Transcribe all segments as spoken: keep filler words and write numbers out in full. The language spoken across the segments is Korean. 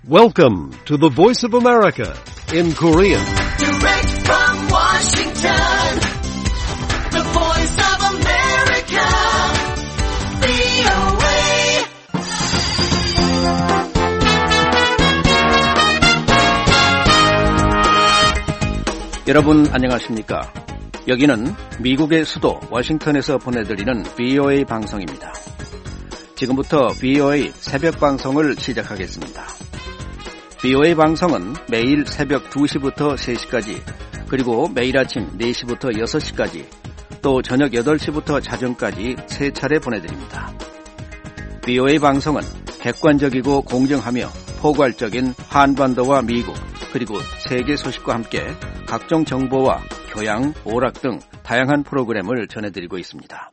Welcome to the Voice of America in Korean. Direct from Washington, the Voice of America, 브이오에이. 여러분 안녕하십니까? 여기는 미국의 수도 워싱턴에서 보내드리는 브이오에이 방송입니다. 지금부터 브이오에이 새벽 방송을 시작하겠습니다. 브이오에이 방송은 매일 새벽 두 시부터 세 시까지, 그리고 매일 아침 네 시부터 여섯 시까지, 또 저녁 여덟 시부터 자정까지 세 차례 보내드립니다. 브이오에이 방송은 객관적이고 공정하며 포괄적인 한반도와 미국, 그리고 세계 소식과 함께 각종 정보와 교양, 오락 등 다양한 프로그램을 전해드리고 있습니다.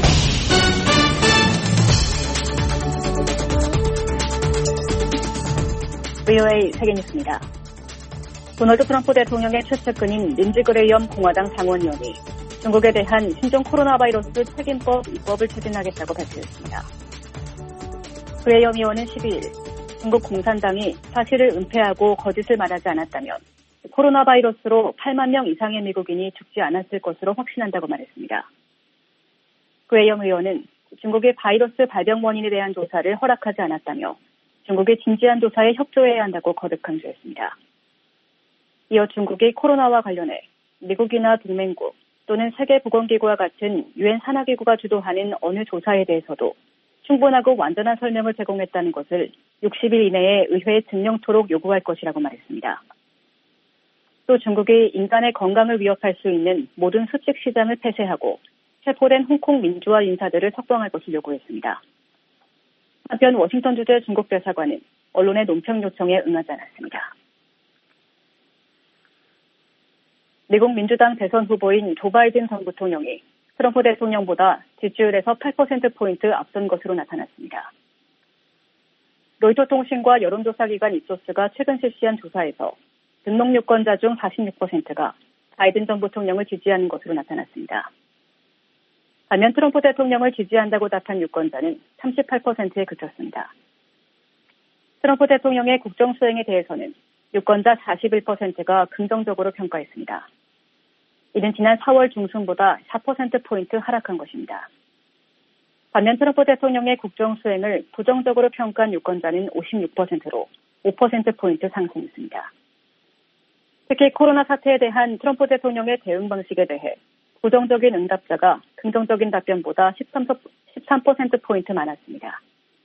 브이오에이 세계뉴스입니다. 도널드 트럼프 대통령의 최측근인 린지 그레이엄 공화당 상원의원이 중국에 대한 신종 코로나 바이러스 책임법 입법을 추진하겠다고 발표했습니다. 그레이엄 의원은 십이 일 중국 공산당이 사실을 은폐하고 거짓을 말하지 않았다면 코로나 바이러스로 팔만 명 이상의 미국인이 죽지 않았을 것으로 확신한다고 말했습니다. 그레이엄 의원은 중국의 바이러스 발병 원인에 대한 조사를 허락하지 않았다며 중국의 진지한 조사에 협조해야 한다고 거듭 강조했습니다. 이어 중국이 코로나와 관련해 미국이나 동맹국 또는 세계보건기구와 같은 유엔 산하기구가 주도하는 어느 조사에 대해서도 충분하고 완전한 설명을 제공했다는 것을 육십 일 이내에 의회에 증명토록 요구할 것이라고 말했습니다. 또 중국이 인간의 건강을 위협할 수 있는 모든 수직 시장을 폐쇄하고 체포된 홍콩 민주화 인사들을 석방할 것을 요구했습니다. 한편 워싱턴 주재 중국 대사관은 언론의 논평 요청에 응하지 않았습니다. 미국 민주당 대선 후보인 조 바이든 전 부통령이 트럼프 대통령보다 지지율에서 팔 퍼센트포인트 앞선 것으로 나타났습니다. 로이터 통신과 여론조사 기관 입소스가 최근 실시한 조사에서 등록 유권자 중 사십육 퍼센트가 바이든 전 부통령을 지지하는 것으로 나타났습니다. 반면 트럼프 대통령을 지지한다고 답한 유권자는 삼십팔 퍼센트에 그쳤습니다. 트럼프 대통령의 국정 수행에 대해서는 유권자 사십일 퍼센트가 긍정적으로 평가했습니다. 이는 지난 사월 중순보다 사 퍼센트포인트 하락한 것입니다. 반면 트럼프 대통령의 국정 수행을 부정적으로 평가한 유권자는 오십육 퍼센트로 오 퍼센트포인트 상승했습니다. 특히 코로나 사태에 대한 트럼프 대통령의 대응 방식에 대해 부정적인 응답자가 긍정적인 답변보다 십삼 퍼센트포인트 많았습니다.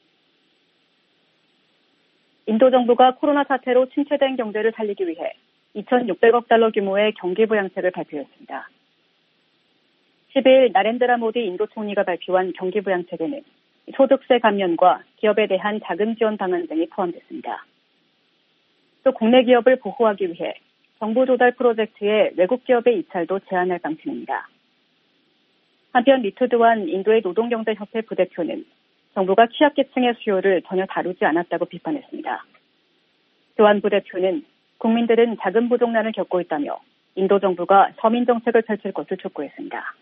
인도 정부가 코로나 사태로 침체된 경제를 살리기 위해 이천육백억 달러 규모의 경기부양책을 발표했습니다. 십이 일 나렌드라 모디 인도 총리가 발표한 경기부양책에는 소득세 감면과 기업에 대한 자금 지원 방안 등이 포함됐습니다. 또 국내 기업을 보호하기 위해 정부 조달 프로젝트에 외국 기업의 입찰도 제한할 방침입니다. 한편 리투드완 인도의 노동경제협회 부대표는 정부가 취약계층의 수요를 전혀 다루지 않았다고 비판했습니다. 교환 부대표는 국민들은 자금 부족난을 겪고 있다며 인도 정부가 서민 정책을 펼칠 것을 촉구했습니다.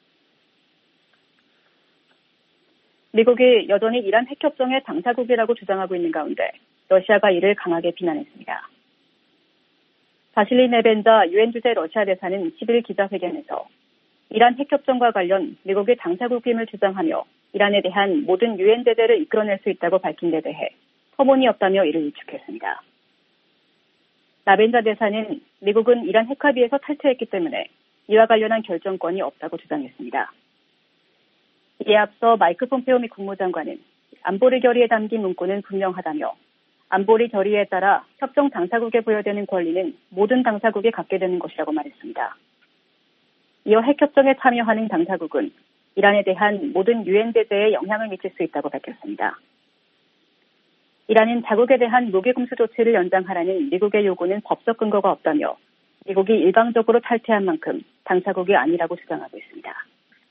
미국이 여전히 이란 핵협정의 당사국이라고 주장하고 있는 가운데 러시아가 이를 강하게 비난했습니다. 바실리 네벤자 유엔 주재 러시아 대사는 십일 일 기자회견에서 이란 핵협정과 관련 미국의 당사국임을 주장하며 이란에 대한 모든 유엔 제재를 이끌어낼 수 있다고 밝힌 데 대해 터무니없다며 이를 일축했습니다. 나벤자 대사는 미국은 이란 핵합의에서 탈퇴했기 때문에 이와 관련한 결정권이 없다고 주장했습니다. 이에 앞서 마이크 폼페오 미 국무장관은 안보리 결의에 담긴 문구는 분명하다며 안보리 결의에 따라 협정 당사국에 부여되는 권리는 모든 당사국이 갖게 되는 것이라고 말했습니다. 이어 핵협정에 참여하는 당사국은 이란에 대한 모든 유엔 제재에 영향을 미칠 수 있다고 밝혔습니다. 이란은 자국에 대한 무기 금수 조치를 연장하라는 미국의 요구는 법적 근거가 없다며 미국이 일방적으로 탈퇴한 만큼 당사국이 아니라고 주장하고 있습니다.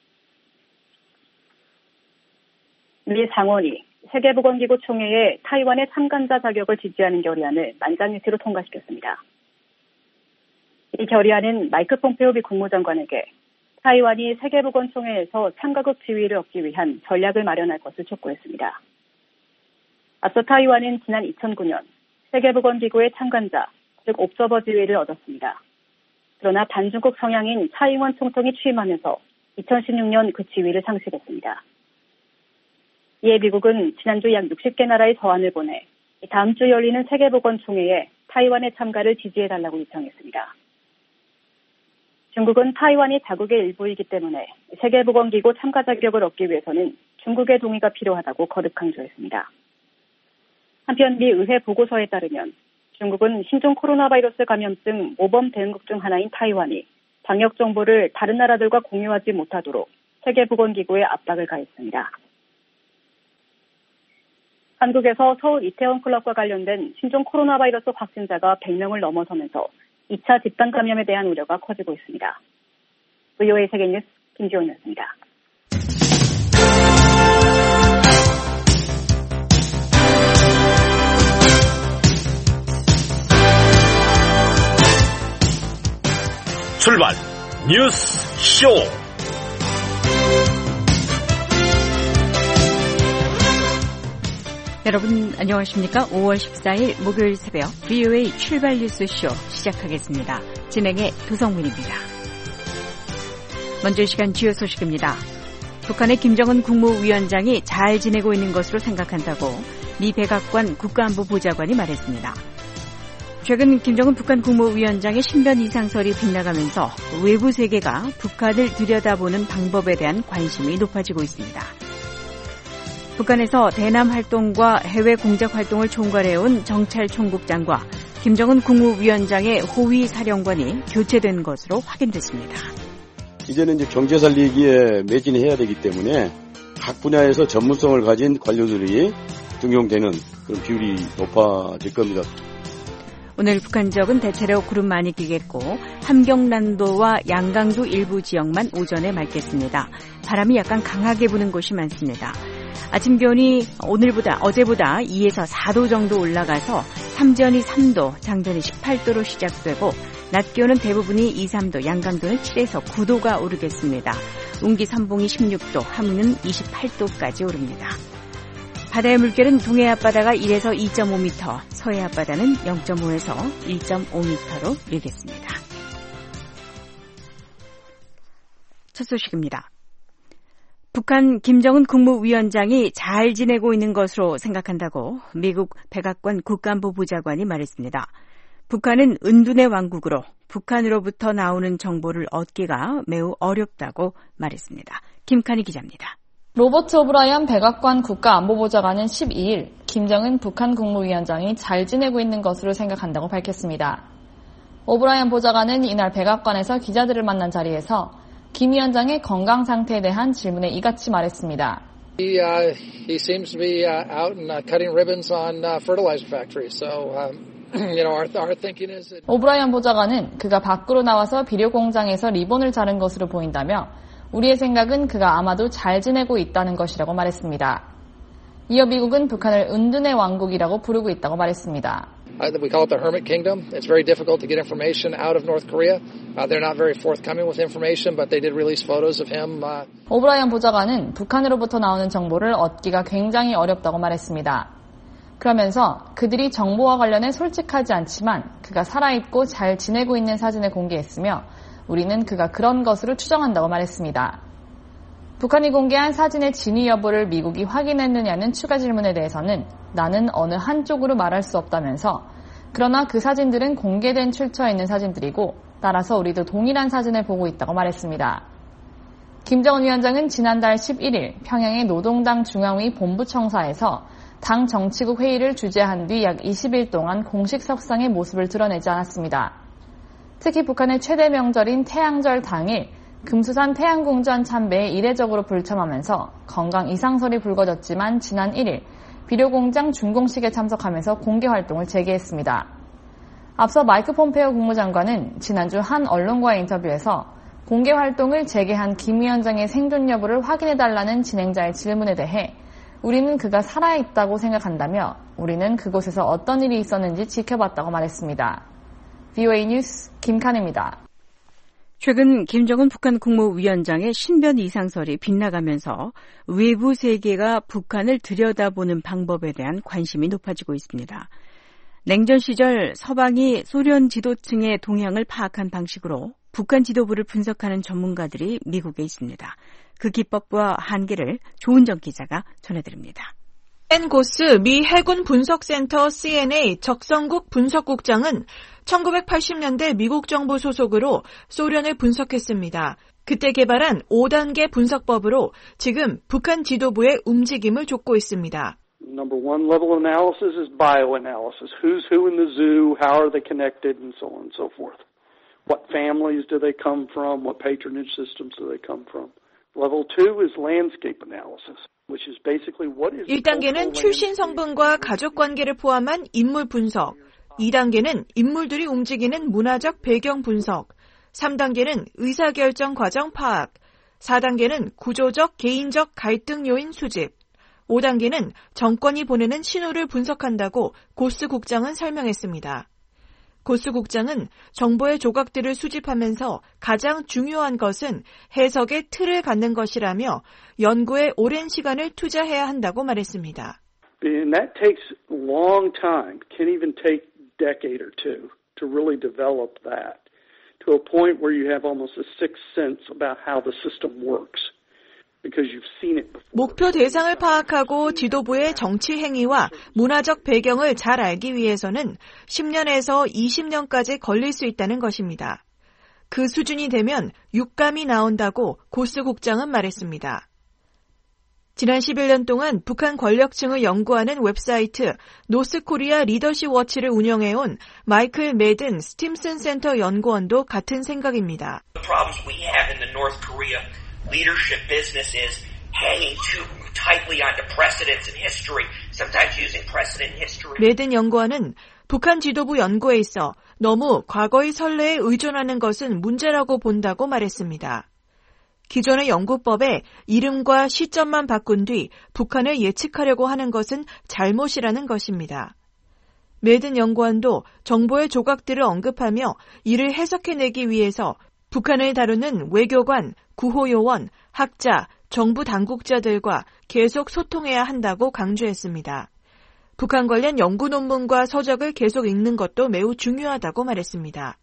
미 상원이 세계보건기구 총회에 타이완의 참관자 자격을 지지하는 결의안을 만장일치로 통과시켰습니다. 이 결의안은 마이크 폼페오 미 국무장관에게 타이완이 세계보건총회에서 참가국 지위를 얻기 위한 전략을 마련할 것을 촉구했습니다. 앞서 타이완은 지난 이천구 년 세계보건기구의 참관자, 즉 옵저버 지위를 얻었습니다. 그러나 반중국 성향인 차잉원 총통이 취임하면서 이천십육 년 그 지위를 상실했습니다. 이에 미국은 지난주 약 육십 개 나라의 서한을 보내 다음 주 열리는 세계보건총회에 타이완의 참가를 지지해달라고 요청했습니다. 중국은 타이완이 자국의 일부이기 때문에 세계보건기구 참가 자격을 얻기 위해서는 중국의 동의가 필요하다고 거듭 강조했습니다. 한편 미 의회 보고서에 따르면 중국은 신종 코로나 바이러스 감염증 모범 대응국 중 하나인 타이완이 방역 정보를 다른 나라들과 공유하지 못하도록 세계보건기구에 압박을 가했습니다. 한국에서 서울 이태원 클럽과 관련된 신종 코로나 바이러스 확진자가 백 명을 넘어서면서 이 차 집단 감염에 대한 우려가 커지고 있습니다. 브이오에이 세계뉴스 김지원이었습니다. 출발 뉴스 쇼. 여러분 안녕하십니까? 오월 십사일 목요일 새벽 브이오에이 출발 뉴스쇼 시작하겠습니다. 진행의 도성문입니다. 먼저 이 시간 주요 소식입니다. 북한의 김정은 국무위원장이 잘 지내고 있는 것으로 생각한다고 미 백악관 국가안보보좌관이 말했습니다. 최근 김정은 북한 국무위원장의 신변 이상설이 빗나가면서 외부 세계가 북한을 들여다보는 방법에 대한 관심이 높아지고 있습니다. 북한에서 대남 활동과 해외 공작 활동을 총괄해온 정찰총국장과 김정은 국무위원장의 호위 사령관이 교체된 것으로 확인됐습니다. 이제는 이제 경제 살리기에 매진해야 되기 때문에 각 분야에서 전문성을 가진 관료들이 등용되는 그런 비율이 높아질 겁니다. 오늘 북한 지역은 대체로 구름 많이 끼겠고 함경난도와 양강도 일부 지역만 오전에 맑겠습니다. 바람이 약간 강하게 부는 곳이 많습니다. 아침 기온이 오늘보다 어제보다 이에서 사 도 정도 올라가서 삼전이 삼 도, 장전이 십팔 도로 시작되고 낮 기온은 대부분이 이, 삼 도, 양강도는 칠에서 구 도가 오르겠습니다. 운기 선봉이 십육 도, 함흥은 이십팔 도까지 오릅니다. 바다의 물결은 동해 앞바다가 일에서 이 점 오 미터, 서해 앞바다는 영 점 오에서 일 점 오 미터로 일겠습니다. 첫 소식입니다. 북한 김정은 국무위원장이 잘 지내고 있는 것으로 생각한다고 미국 백악관 국가안보보좌관이 말했습니다. 북한은 은둔의 왕국으로 북한으로부터 나오는 정보를 얻기가 매우 어렵다고 말했습니다. 김칸희 기자입니다. 로버트 오브라이언 백악관 국가안보보좌관은 십이일 김정은 북한 국무위원장이 잘 지내고 있는 것으로 생각한다고 밝혔습니다. 오브라이언 보좌관은 이날 백악관에서 기자들을 만난 자리에서 김 위원장의 건강 상태에 대한 질문에 이같이 말했습니다. He, uh, he seems to be uh, out and uh, cutting ribbons on uh, fertilizer factories. So, um, you know, our, our thinking is that... 오브라이언 보좌관은 그가 밖으로 나와서 비료 공장에서 리본을 자른 것으로 보인다며 우리의 생각은 그가 아마도 잘 지내고 있다는 것이라고 말했습니다. 이어 미국은 북한을 은둔의 왕국이라고 부르고 있다고 말했습니다. Uh, we call it the Hermit Kingdom. It's very difficult to get information out of North Korea. Uh, they're not very forthcoming with information, but they did release photos of him. Uh... 오브라이언 보좌관은 북한으로부터 나오는 정보를 얻기가 굉장히 어렵다고 말했습니다. 그러면서 그들이 정보와 관련해 솔직하지 않지만 그가 살아있고 잘 지내고 있는 사진을 공개했으며 우리는 그가 그런 것으로 추정한다고 말했습니다. 북한이 공개한 사진의 진위 여부를 미국이 확인했느냐는 추가 질문에 대해서는 나는 어느 한쪽으로 말할 수 없다면서 그러나 그 사진들은 공개된 출처에 있는 사진들이고 따라서 우리도 동일한 사진을 보고 있다고 말했습니다. 김정은 위원장은 지난달 십일일 평양의 노동당 중앙위 본부청사에서 당 정치국 회의를 주재한 뒤 약 이십 일 동안 공식 석상의 모습을 드러내지 않았습니다. 특히 북한의 최대 명절인 태양절 당일 금수산 태양궁전 참배에 이례적으로 불참하면서 건강 이상설이 불거졌지만 지난 일일 비료공장 준공식에 참석하면서 공개 활동을 재개했습니다. 앞서 마이크 폼페오 국무장관은 지난주 한 언론과의 인터뷰에서 공개 활동을 재개한 김 위원장의 생존 여부를 확인해달라는 진행자의 질문에 대해 우리는 그가 살아있다고 생각한다며 우리는 그곳에서 어떤 일이 있었는지 지켜봤다고 말했습니다. 브이오에이 뉴스 김칸입니다. 최근 김정은 북한 국무위원장의 신변 이상설이 빗나가면서 외부 세계가 북한을 들여다보는 방법에 대한 관심이 높아지고 있습니다. 냉전 시절 서방이 소련 지도층의 동향을 파악한 방식으로 북한 지도부를 분석하는 전문가들이 미국에 있습니다. 그 기법과 한계를 조은정 기자가 전해드립니다. 앤 고스 미 해군 분석센터 씨엔에이 적성국 분석국장은 천구백팔십 년대 미국 정부 소속으로 소련을 분석했습니다. 그때 개발한 오 단계 분석법으로 지금 북한 지도부의 움직임을 좇고 있습니다. Number one level of analysis is bioanalysis. Who's who in the zoo, how are they connected, and so on and so forth. What families do they come from, what patronage systems do they come from. Level two is landscape analysis, which is basically what is... 일 단계는 출신 성분과 가족 관계를 포함한 인물 분석, 이 단계는 인물들이 움직이는 문화적 배경 분석, 삼 단계는 의사결정 과정 파악, 사 단계는 구조적 개인적 갈등 요인 수집, 오 단계는 정권이 보내는 신호를 분석한다고 고스 국장은 설명했습니다. 고스 국장은 정보의 조각들을 수집하면서 가장 중요한 것은 해석의 틀을 갖는 것이라며 연구에 오랜 시간을 투자해야 한다고 말했습니다. And that takes a long time, can even take a decade or two to really develop that to a point where you have almost a sixth sense about how the system works. 목표 대상을 파악하고 지도부의 정치 행위와 문화적 배경을 잘 알기 위해서는 십 년에서 이십 년까지 걸릴 수 있다는 것입니다. 그 수준이 되면 육감이 나온다고 고스 국장은 말했습니다. 지난 십일 년 동안 북한 권력층을 연구하는 웹사이트 노스코리아 리더십 워치를 운영해온 마이클 매든 스팀슨 센터 연구원도 같은 생각입니다. Leadership business is hanging too tightly onto precedents in history, sometimes using precedent in history. 매든 연구원은 북한 지도부 연구에 있어 너무 과거의 선례에 의존하는 것은 문제라고 본다고 말했습니다. 기존의 연구법에 이름과 시점만 바꾼 뒤 북한을 예측하려고 하는 것은 잘못이라는 것입니다. 매든 연구원도 정보의 조각들을 언급하며 이를 해석해내기 위해서 북한을 다루는 외교관, 구호요원, 학자, 정부 당국자들과 계속 소통해야 한다고 강조했습니다. 북한 관련 연구 논문과 서적을 계속 읽는 것도 매우 중요하다고 말했습니다.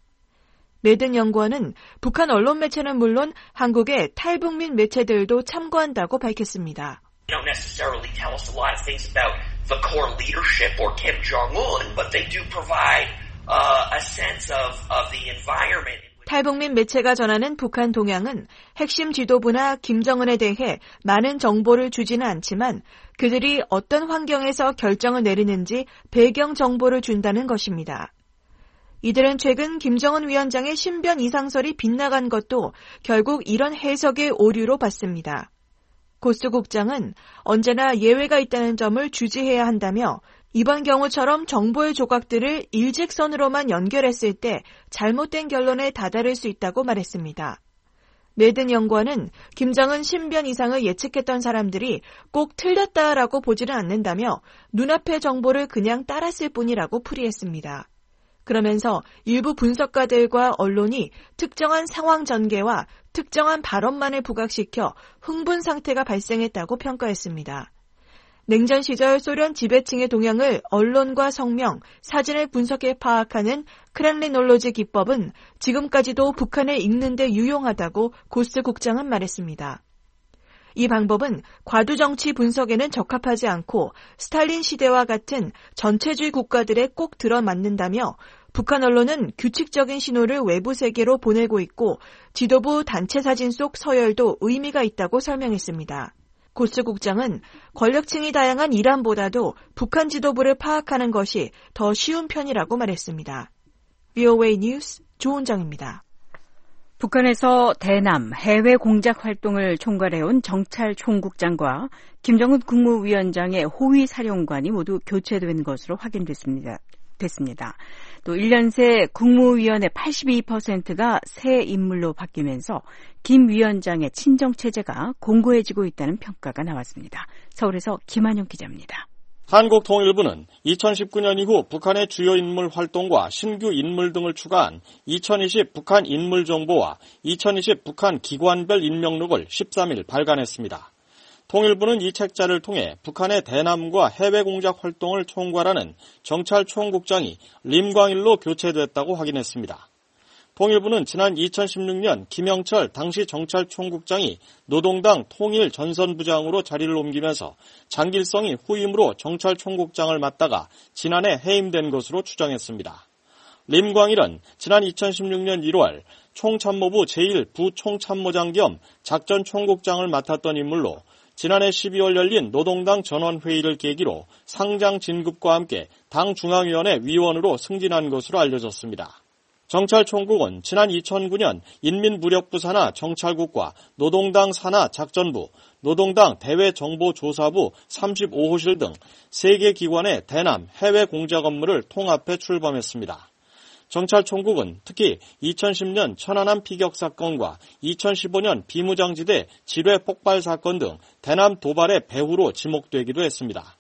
매든 연구원은 북한 언론 매체는 물론 한국의 탈북민 매체들도 참고한다고 밝혔습니다. They don't necessarily tell us a lot of things about the core leadership or Kim Jong-un, but they do provide uh, a sense of, of the environment. 탈북민 매체가 전하는 북한 동향은 핵심 지도부나 김정은에 대해 많은 정보를 주지는 않지만 그들이 어떤 환경에서 결정을 내리는지 배경 정보를 준다는 것입니다. 이들은 최근 김정은 위원장의 신변 이상설이 빗나간 것도 결국 이런 해석의 오류로 봤습니다. 고스 국장은 언제나 예외가 있다는 점을 주지해야 한다며 이번 경우처럼 정보의 조각들을 일직선으로만 연결했을 때 잘못된 결론에 다다를 수 있다고 말했습니다. 매든 연구원은 김정은 신변 이상을 예측했던 사람들이 꼭 틀렸다라고 보지는 않는다며 눈앞의 정보를 그냥 따랐을 뿐이라고 풀이했습니다. 그러면서 일부 분석가들과 언론이 특정한 상황 전개와 특정한 발언만을 부각시켜 흥분 상태가 발생했다고 평가했습니다. 냉전 시절 소련 지배층의 동향을 언론과 성명, 사진을 분석해 파악하는 크렘리놀로지 기법은 지금까지도 북한을 읽는 데 유용하다고 고스 국장은 말했습니다. 이 방법은 과두정치 분석에는 적합하지 않고 스탈린 시대와 같은 전체주의 국가들에 꼭 들어맞는다며 북한 언론은 규칙적인 신호를 외부 세계로 보내고 있고 지도부 단체 사진 속 서열도 의미가 있다고 설명했습니다. 고스 국장은 권력층이 다양한 이란보다도 북한 지도부를 파악하는 것이 더 쉬운 편이라고 말했습니다. 브이오에이 뉴스 조은정입니다. 북한에서 대남 해외 공작 활동을 총괄해온 정찰 총국장과 김정은 국무위원장의 호위 사령관이 모두 교체된 것으로 확인됐습니다. 됐습니다. 또 일 년 새 국무위원의 팔십이 퍼센트가 새 인물로 바뀌면서 김 위원장의 친정체제가 공고해지고 있다는 평가가 나왔습니다. 서울에서 김한용 기자입니다. 한국통일부는 이천십구 년 이후 북한의 주요 인물 활동과 신규 인물 등을 추가한 이천이십 북한 인물 정보와 이천이십 북한 기관별 임명록을 십삼 일 발간했습니다. 통일부는 이 책자를 통해 북한의 대남과 해외 공작 활동을 총괄하는 정찰총국장이 림광일로 교체됐다고 확인했습니다. 통일부는 지난 이천십육 년 김영철 당시 정찰총국장이 노동당 통일전선부장으로 자리를 옮기면서 장길성이 후임으로 정찰총국장을 맡다가 지난해 해임된 것으로 추정했습니다. 림광일은 지난 이천십육 년 일월 총참모부 제일 부총참모장 겸 작전총국장을 맡았던 인물로 지난해 십이월 열린 노동당 전원회의를 계기로 상장 진급과 함께 당 중앙위원회 위원으로 승진한 것으로 알려졌습니다. 정찰총국은 지난 이천구 년 인민무력부 산하 정찰국과 노동당 산하 작전부, 노동당 대외정보조사부 삼십오 호실 등 세 개 기관의 대남 해외 공작 업무를 통합해 출범했습니다. 정찰총국은 특히 이천십 년 천안함 피격 사건과 이천십오 년 비무장지대 지뢰 폭발 사건 등 대남 도발의 배후로 지목되기도 했습니다.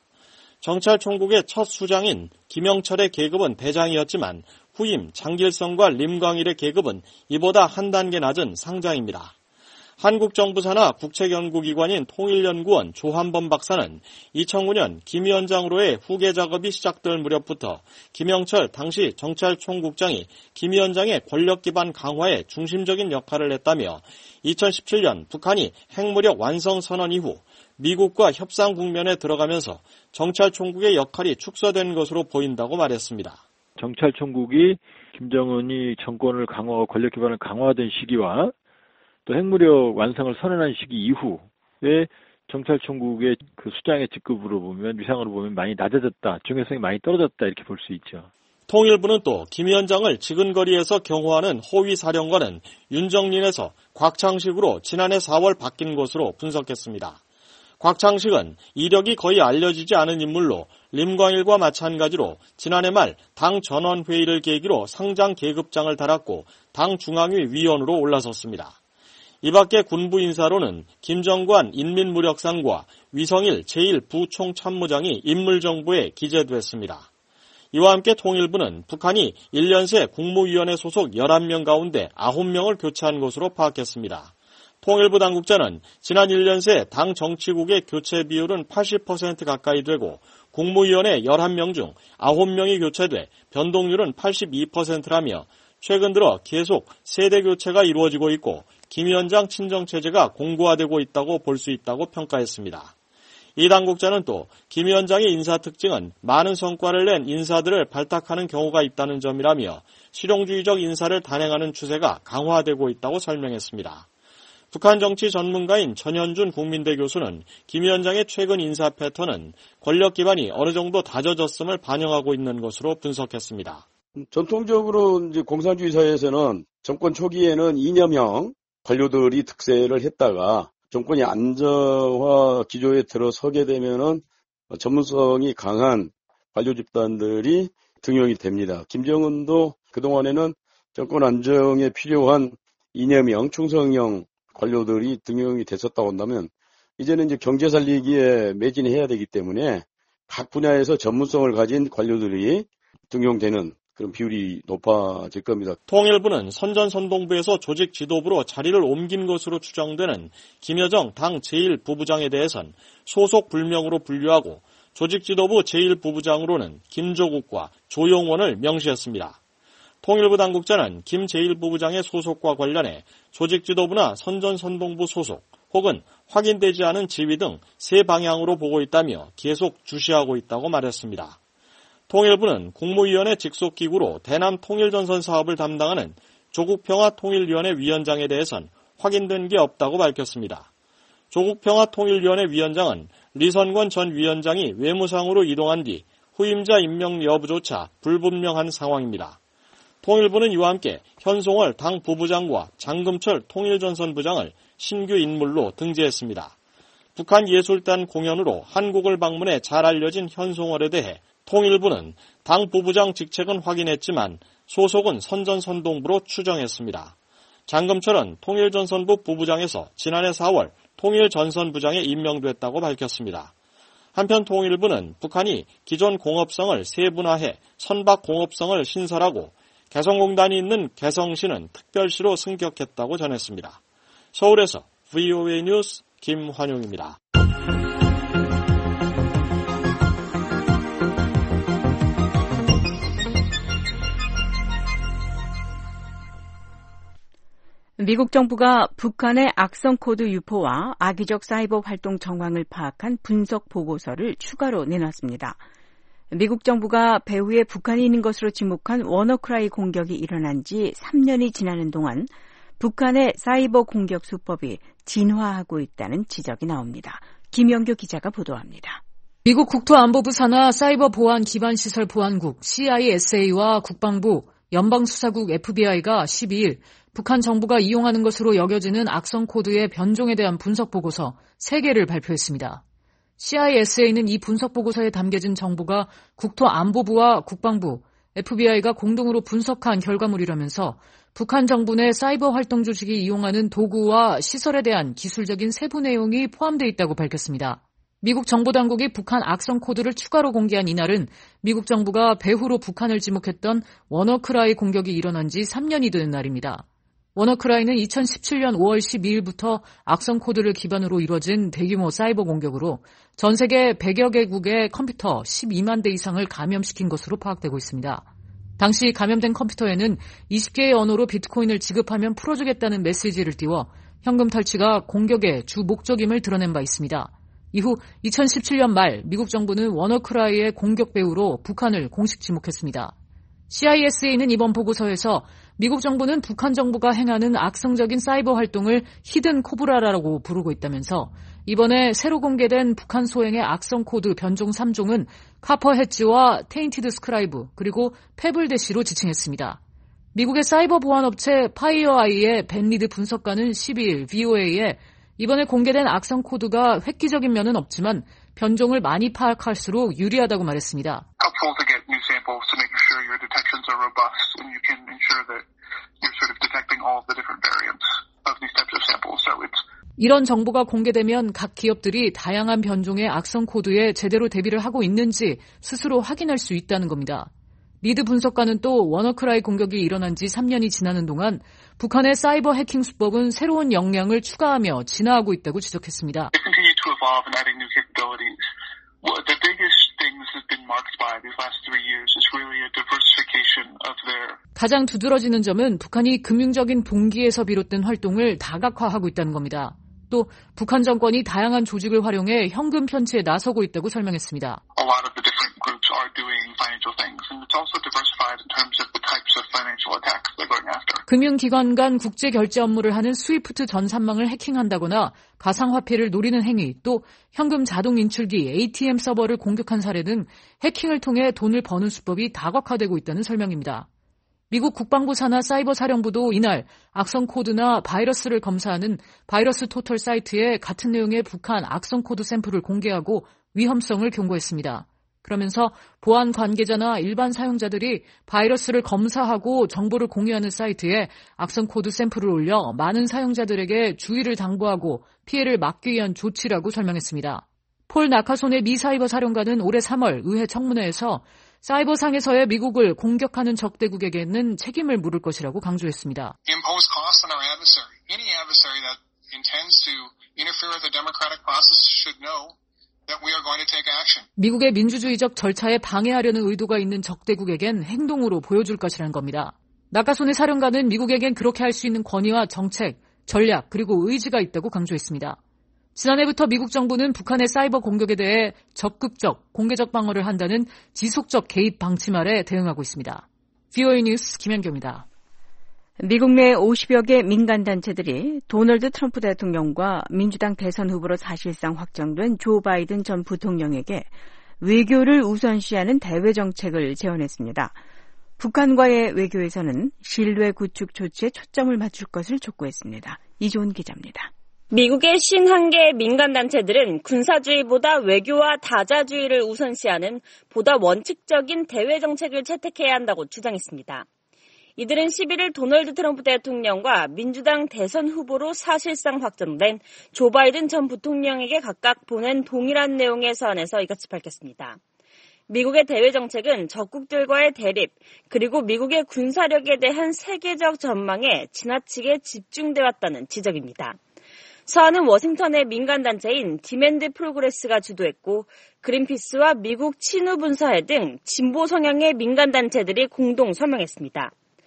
정찰총국의 첫 수장인 김영철의 계급은 대장이었지만 후임 장길성과 림광일의 계급은 이보다 한 단계 낮은 상장입니다. 한국정부 산하 국책연구기관인 통일연구원 조한범 박사는 이천구 년 김 위원장으로의 후계 작업이 시작될 무렵부터 김영철 당시 정찰총국장이 김 위원장의 권력 기반 강화에 중심적인 역할을 했다며 이천십칠 년 북한이 핵무력 완성 선언 이후 미국과 협상 국면에 들어가면서 정찰총국의 역할이 축소된 것으로 보인다고 말했습니다. 정찰총국이 김정은이 정권을 강화하고 권력 기반을 강화하던 시기와 또 핵무력 완성을 선언한 시기 이후에 정찰총국의 그 수장의 직급으로 보면 위상으로 보면 많이 낮아졌다, 중요성이 많이 떨어졌다 이렇게 볼 수 있죠. 통일부는 또 김 위원장을 지근거리에서 경호하는 호위 사령관은 윤정린에서 곽창식으로 지난해 사월 바뀐 것으로 분석했습니다. 곽창식은 이력이 거의 알려지지 않은 인물로 림광일과 마찬가지로 지난해 말 당 전원회의를 계기로 상장 계급장을 달았고 당 중앙위 위원으로 올라섰습니다. 이 밖에 군부 인사로는 김정관 인민무력상과 위성일 제일 부총참모장이 인물정보에 기재됐습니다. 이와 함께 통일부는 북한이 일 년 새 국무위원회 소속 열한 명 가운데 아홉 명을 교체한 것으로 파악했습니다. 통일부 당국자는 지난 일 년 새 당 정치국의 교체 비율은 팔십 퍼센트 가까이 되고 국무위원회 열한 명 중 아홉 명이 교체돼 변동률은 팔십이 퍼센트라며 최근 들어 계속 세대 교체가 이루어지고 있고 김 위원장 친정체제가 공고화되고 있다고 볼 수 있다고 평가했습니다. 이 당국자는 또 김 위원장의 인사 특징은 많은 성과를 낸 인사들을 발탁하는 경우가 있다는 점이라며 실용주의적 인사를 단행하는 추세가 강화되고 있다고 설명했습니다. 북한 정치 전문가인 전현준 국민대 교수는 김 위원장의 최근 인사 패턴은 권력 기반이 어느 정도 다져졌음을 반영하고 있는 것으로 분석했습니다. 전통적으로 이제 공산주의 사회에서는 정권 초기에는 이념형 관료들이 득세를 했다가 정권이 안정화 기조에 들어서게 되면은 전문성이 강한 관료 집단들이 등용이 됩니다. 김정은도 그동안에는 정권 안정에 필요한 이념형, 충성형 관료들이 등용이 됐었다고 한다면 이제는 이제 경제 살리기에 매진해야 되기 때문에 각 분야에서 전문성을 가진 관료들이 등용되는 그런 비율이 높아질 겁니다. 통일부는 선전선동부에서 조직 지도부로 자리를 옮긴 것으로 추정되는 김여정 당 제일 부부장에 대해선 소속 불명으로 분류하고 조직 지도부 제일 부부장으로는 김조국과 조용원을 명시했습니다. 통일부 당국자는 김 제일 부부장의 소속과 관련해 조직 지도부나 선전선동부 소속 혹은 확인되지 않은 지위 등 세 방향으로 보고 있다며 계속 주시하고 있다고 말했습니다. 통일부는 국무위원회 직속기구로 대남 통일전선 사업을 담당하는 조국평화통일위원회 위원장에 대해선 확인된 게 없다고 밝혔습니다. 조국평화통일위원회 위원장은 리선권 전 위원장이 외무상으로 이동한 뒤 후임자 임명 여부조차 불분명한 상황입니다. 통일부는 이와 함께 현송월 당 부부장과 장금철 통일전선부장을 신규 인물로 등재했습니다. 북한 예술단 공연으로 한국을 방문해 잘 알려진 현송월에 대해 통일부는 당 부부장 직책은 확인했지만 소속은 선전선동부로 추정했습니다. 장금철은 통일전선부 부부장에서 지난해 사월 통일전선부장에 임명됐다고 밝혔습니다. 한편 통일부는 북한이 기존 공업성을 세분화해 선박 공업성을 신설하고 개성공단이 있는 개성시는 특별시로 승격했다고 전했습니다. 서울에서 브이오에이 뉴스 김환용입니다. 미국 정부가 북한의 악성 코드 유포와 악의적 사이버 활동 정황을 파악한 분석 보고서를 추가로 내놨습니다. 미국 정부가 배후에 북한이 있는 것으로 지목한 워너크라이 공격이 일어난 지 삼 년이 지나는 동안 북한의 사이버 공격 수법이 진화하고 있다는 지적이 나옵니다. 김영규 기자가 보도합니다. 미국 국토안보부 산하 사이버 보안 기반 시설 보안국 씨아이에스에이와 국방부, 연방수사국 에프비아이가 십이일 북한 정부가 이용하는 것으로 여겨지는 악성 코드의 변종에 대한 분석 보고서 세 개를 발표했습니다. 씨아이에스에이는 이 분석 보고서에 담겨진 정보가 국토안보부와 국방부, 에프비아이가 공동으로 분석한 결과물이라면서 북한 정부 내 사이버 활동 조직이 이용하는 도구와 시설에 대한 기술적인 세부 내용이 포함되어 있다고 밝혔습니다. 미국 정보당국이 북한 악성 코드를 추가로 공개한 이날은 미국 정부가 배후로 북한을 지목했던 워너크라이 공격이 일어난 지 삼 년이 되는 날입니다. 워너크라이는 이천십칠년 오월 십이일부터 악성 코드를 기반으로 이뤄진 대규모 사이버 공격으로 전 세계 백여 개국의 컴퓨터 십이만 대 이상을 감염시킨 것으로 파악되고 있습니다. 당시 감염된 컴퓨터에는 이십 개의 언어로 비트코인을 지급하면 풀어주겠다는 메시지를 띄워 현금 탈취가 공격의 주 목적임을 드러낸 바 있습니다. 이후 이천십칠년 말 미국 정부는 워너크라이의 공격 배후로 북한을 공식 지목했습니다. 씨아이에스에이는 이번 보고서에서 미국 정부는 북한 정부가 행하는 악성적인 사이버 활동을 히든 코브라라고 부르고 있다면서 이번에 새로 공개된 북한 소행의 악성 코드 변종 삼 종은 카퍼헤지와 테인티드 스크라이브 그리고 페블대시로 지칭했습니다. 미국의 사이버 보안업체 파이어아이의 벤 리드 분석가는 십이일 브이오에이에 이번에 공개된 악성 코드가 획기적인 면은 없지만 변종을 많이 파악할수록 유리하다고 말했습니다. 이런 정보가 공개되면 각 기업들이 다양한 변종의 악성 코드에 제대로 대비를 하고 있는지 스스로 확인할 수 있다는 겁니다. 리드 분석가는 또 워너크라이 공격이 일어난 지 삼 년이 지나는 동안 북한의 사이버 해킹 수법은 새로운 역량을 추가하며 진화하고 있다고 지적했습니다. 가장 두드러지는 점은 북한이 금융적인 동기에서 비롯된 활동을 다각화하고 있다는 겁니다. 또 북한 정권이 다양한 조직을 활용해 현금 편취에 나서고 있다고 설명했습니다. 금융기관 간 국제 결제 업무를 하는 스위프트 전산망을 해킹한다거나 가상화폐를 노리는 행위, 또 현금 자동 인출기, 에이티엠 서버를 공격한 사례 등 해킹을 통해 돈을 버는 수법이 다각화되고 있다는 설명입니다. 미국 국방부 산하 사이버 사령부도 이날 악성 코드나 바이러스를 검사하는 바이러스 토털 사이트에 같은 내용의 북한 악성 코드 샘플을 공개하고 위험성을 경고했습니다. 그러면서 보안 관계자나 일반 사용자들이 바이러스를 검사하고 정보를 공유하는 사이트에 악성 코드 샘플을 올려 많은 사용자들에게 주의를 당부하고 피해를 막기 위한 조치라고 설명했습니다. 폴 나카손의 미 사이버 사령관은 올해 삼월 의회 청문회에서 사이버상에서의 미국을 공격하는 적대국에게는 책임을 물을 것이라고 강조했습니다. Impose costs on our adversary. Any adversary that intends to interfere with the democratic process should know that we are going to take action. 미국의 민주주의적 절차에 방해하려는 의도가 있는 적대국에겐 행동으로 보여줄 것이라는 겁니다. 나카손의 사령관은 미국에겐 그렇게 할 수 있는 권위와 정책, 전략, 그리고 의지가 있다고 강조했습니다. 지난해부터 미국 정부는 북한의 사이버 공격에 대해 적극적, 공개적 방어를 한다는 지속적 개입 방침 아래 대응하고 있습니다. 브이오에이 뉴스 김현경입니다. 미국 내 오십여 개 민간단체들이 도널드 트럼프 대통령과 민주당 대선 후보로 사실상 확정된 조 바이든 전 부통령에게 외교를 우선시하는 대외 정책을 제언했습니다. 북한과의 외교에서는 신뢰 구축 조치에 초점을 맞출 것을 촉구했습니다. 이조은 기자입니다. 미국의 오십일 개 민간단체들은 군사주의보다 외교와 다자주의를 우선시하는 보다 원칙적인 대외 정책을 채택해야 한다고 주장했습니다. 이들은 십일일 도널드 트럼프 대통령과 민주당 대선 후보로 사실상 확정된 조 바이든 전 부통령에게 각각 보낸 동일한 내용의 서한에서 이같이 밝혔습니다. 미국의 대외 정책은 적국들과의 대립, 그리고 미국의 군사력에 대한 세계적 전망에 지나치게 집중돼 왔다는 지적입니다. 서한은 워싱턴의 민간단체인 디맨드 프로그레스가 주도했고 그린피스와 미국 친우분사회 등 진보 성향의 민간단체들이 공동 서명했습니다.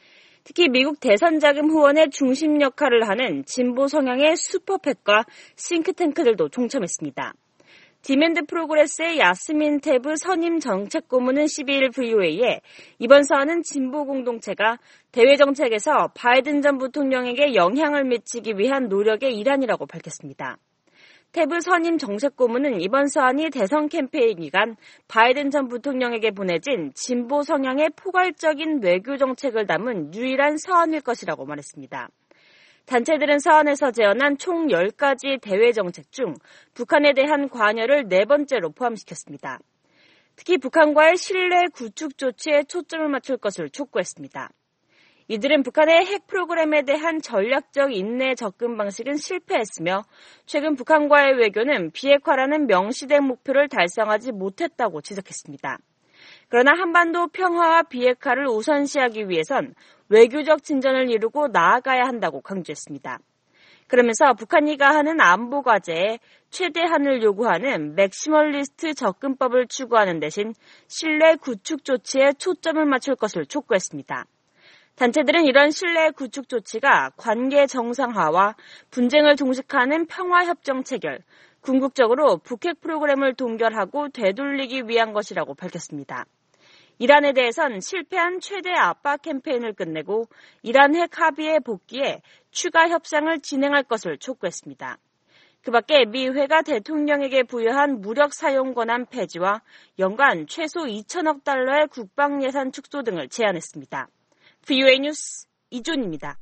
특히 미국 대선 자금 후원의 중심 역할을 하는 진보 성향의 슈퍼팩과 싱크탱크들도 동참했습니다. 디맨드 프로그레스의 야스민 테브 선임 정책고문은 십이일 브이오에이에 이번 사안은 진보 공동체가 대외 정책에서 바이든 전 부통령에게 영향을 미치기 위한 노력의 일환이라고 밝혔습니다. 테브 선임 정책고문은 이번 사안이 대선 캠페인 기간 바이든 전 부통령에게 보내진 진보 성향의 포괄적인 외교 정책을 담은 유일한 사안일 것이라고 말했습니다. 단체들은 사안에서 제언한 총 열 가지 대외 정책 중 북한에 대한 관여를 네 번째로 포함시켰습니다. 특히 북한과의 신뢰 구축 조치에 초점을 맞출 것을 촉구했습니다. 이들은 북한의 핵 프로그램에 대한 전략적 인내 접근 방식은 실패했으며 최근 북한과의 외교는 비핵화라는 명시된 목표를 달성하지 못했다고 지적했습니다. 그러나 한반도 평화와 비핵화를 우선시하기 위해선 외교적 진전을 이루고 나아가야 한다고 강조했습니다. 그러면서 북한이 가하는 안보 과제에 최대한을 요구하는 맥시멀리스트 접근법을 추구하는 대신 신뢰 구축 조치에 초점을 맞출 것을 촉구했습니다. 단체들은 이런 신뢰 구축 조치가 관계 정상화와 분쟁을 종식하는 평화협정 체결, 궁극적으로 북핵 프로그램을 동결하고 되돌리기 위한 것이라고 밝혔습니다. 이란에 대해선 실패한 최대 압박 캠페인을 끝내고 이란 핵 합의에 복귀해 추가 협상을 진행할 것을 촉구했습니다. 그 밖에 미 의회가 대통령에게 부여한 무력 사용 권한 폐지와 연간 최소 이천억 달러의 국방 예산 축소 등을 제안했습니다. 브이오에이 뉴스 이존입니다.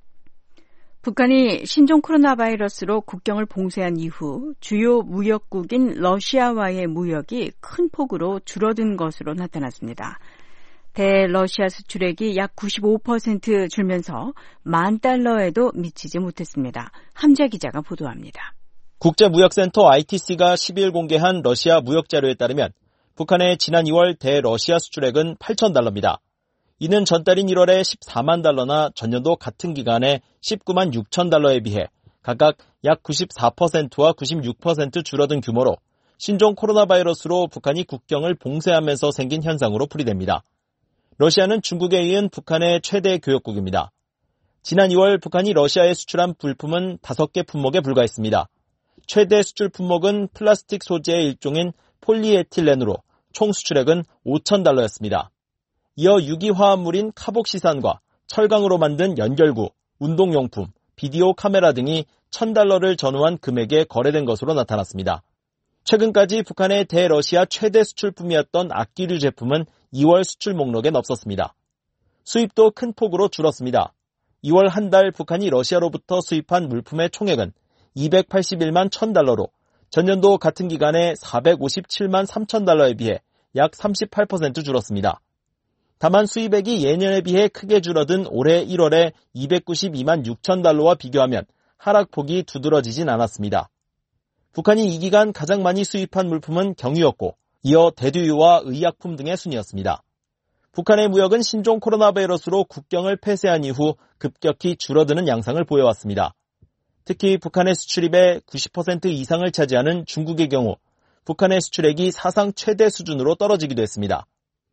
북한이 신종 코로나 바이러스로 국경을 봉쇄한 이후 주요 무역국인 러시아와의 무역이 큰 폭으로 줄어든 것으로 나타났습니다. 대러시아 수출액이 약 구십오 퍼센트 줄면서 만 달러에도 미치지 못했습니다. 함재 기자가 보도합니다. 국제무역센터 아이티씨가 십이일 공개한 러시아 무역 자료에 따르면 북한의 지난 이월 대러시아 수출액은 팔천 달러입니다. 이는 전달인 일월에 십사만 달러나 전년도 같은 기간에 십구만 육천 달러에 비해 각각 약 구십사 퍼센트와 구십육 퍼센트 줄어든 규모로 신종 코로나 바이러스로 북한이 국경을 봉쇄하면서 생긴 현상으로 풀이됩니다. 러시아는 중국에 이은 북한의 최대 교역국입니다. 지난 이월 북한이 러시아에 수출한 물품은 다섯 개 품목에 불과했습니다. 최대 수출 품목은 플라스틱 소재의 일종인 폴리에틸렌으로 총 수출액은 오천 달러였습니다. 이어 유기화합물인 카복시산과 철강으로 만든 연결구, 운동용품, 비디오 카메라 등이 천 달러를 전후한 금액에 거래된 것으로 나타났습니다. 최근까지 북한의 대러시아 최대 수출품이었던 악기류 제품은 이월 수출 목록엔 없었습니다. 수입도 큰 폭으로 줄었습니다. 이월 한 달 북한이 러시아로부터 수입한 물품의 총액은 이백팔십일만 천 달러로 전년도 같은 기간에 사백오십칠만 삼천 달러에 비해 약 삼십팔 퍼센트 줄었습니다. 다만 수입액이 예년에 비해 크게 줄어든 올해 일월에 이백구십이만 육천 달러와 비교하면 하락폭이 두드러지진 않았습니다. 북한이 이 기간 가장 많이 수입한 물품은 경유였고 이어 대두유와 의약품 등의 순이었습니다. 북한의 무역은 신종 코로나 바이러스로 국경을 폐쇄한 이후 급격히 줄어드는 양상을 보여왔습니다. 특히 북한의 수출입의 구십 퍼센트 이상을 차지하는 중국의 경우 북한의 수출액이 사상 최대 수준으로 떨어지기도 했습니다.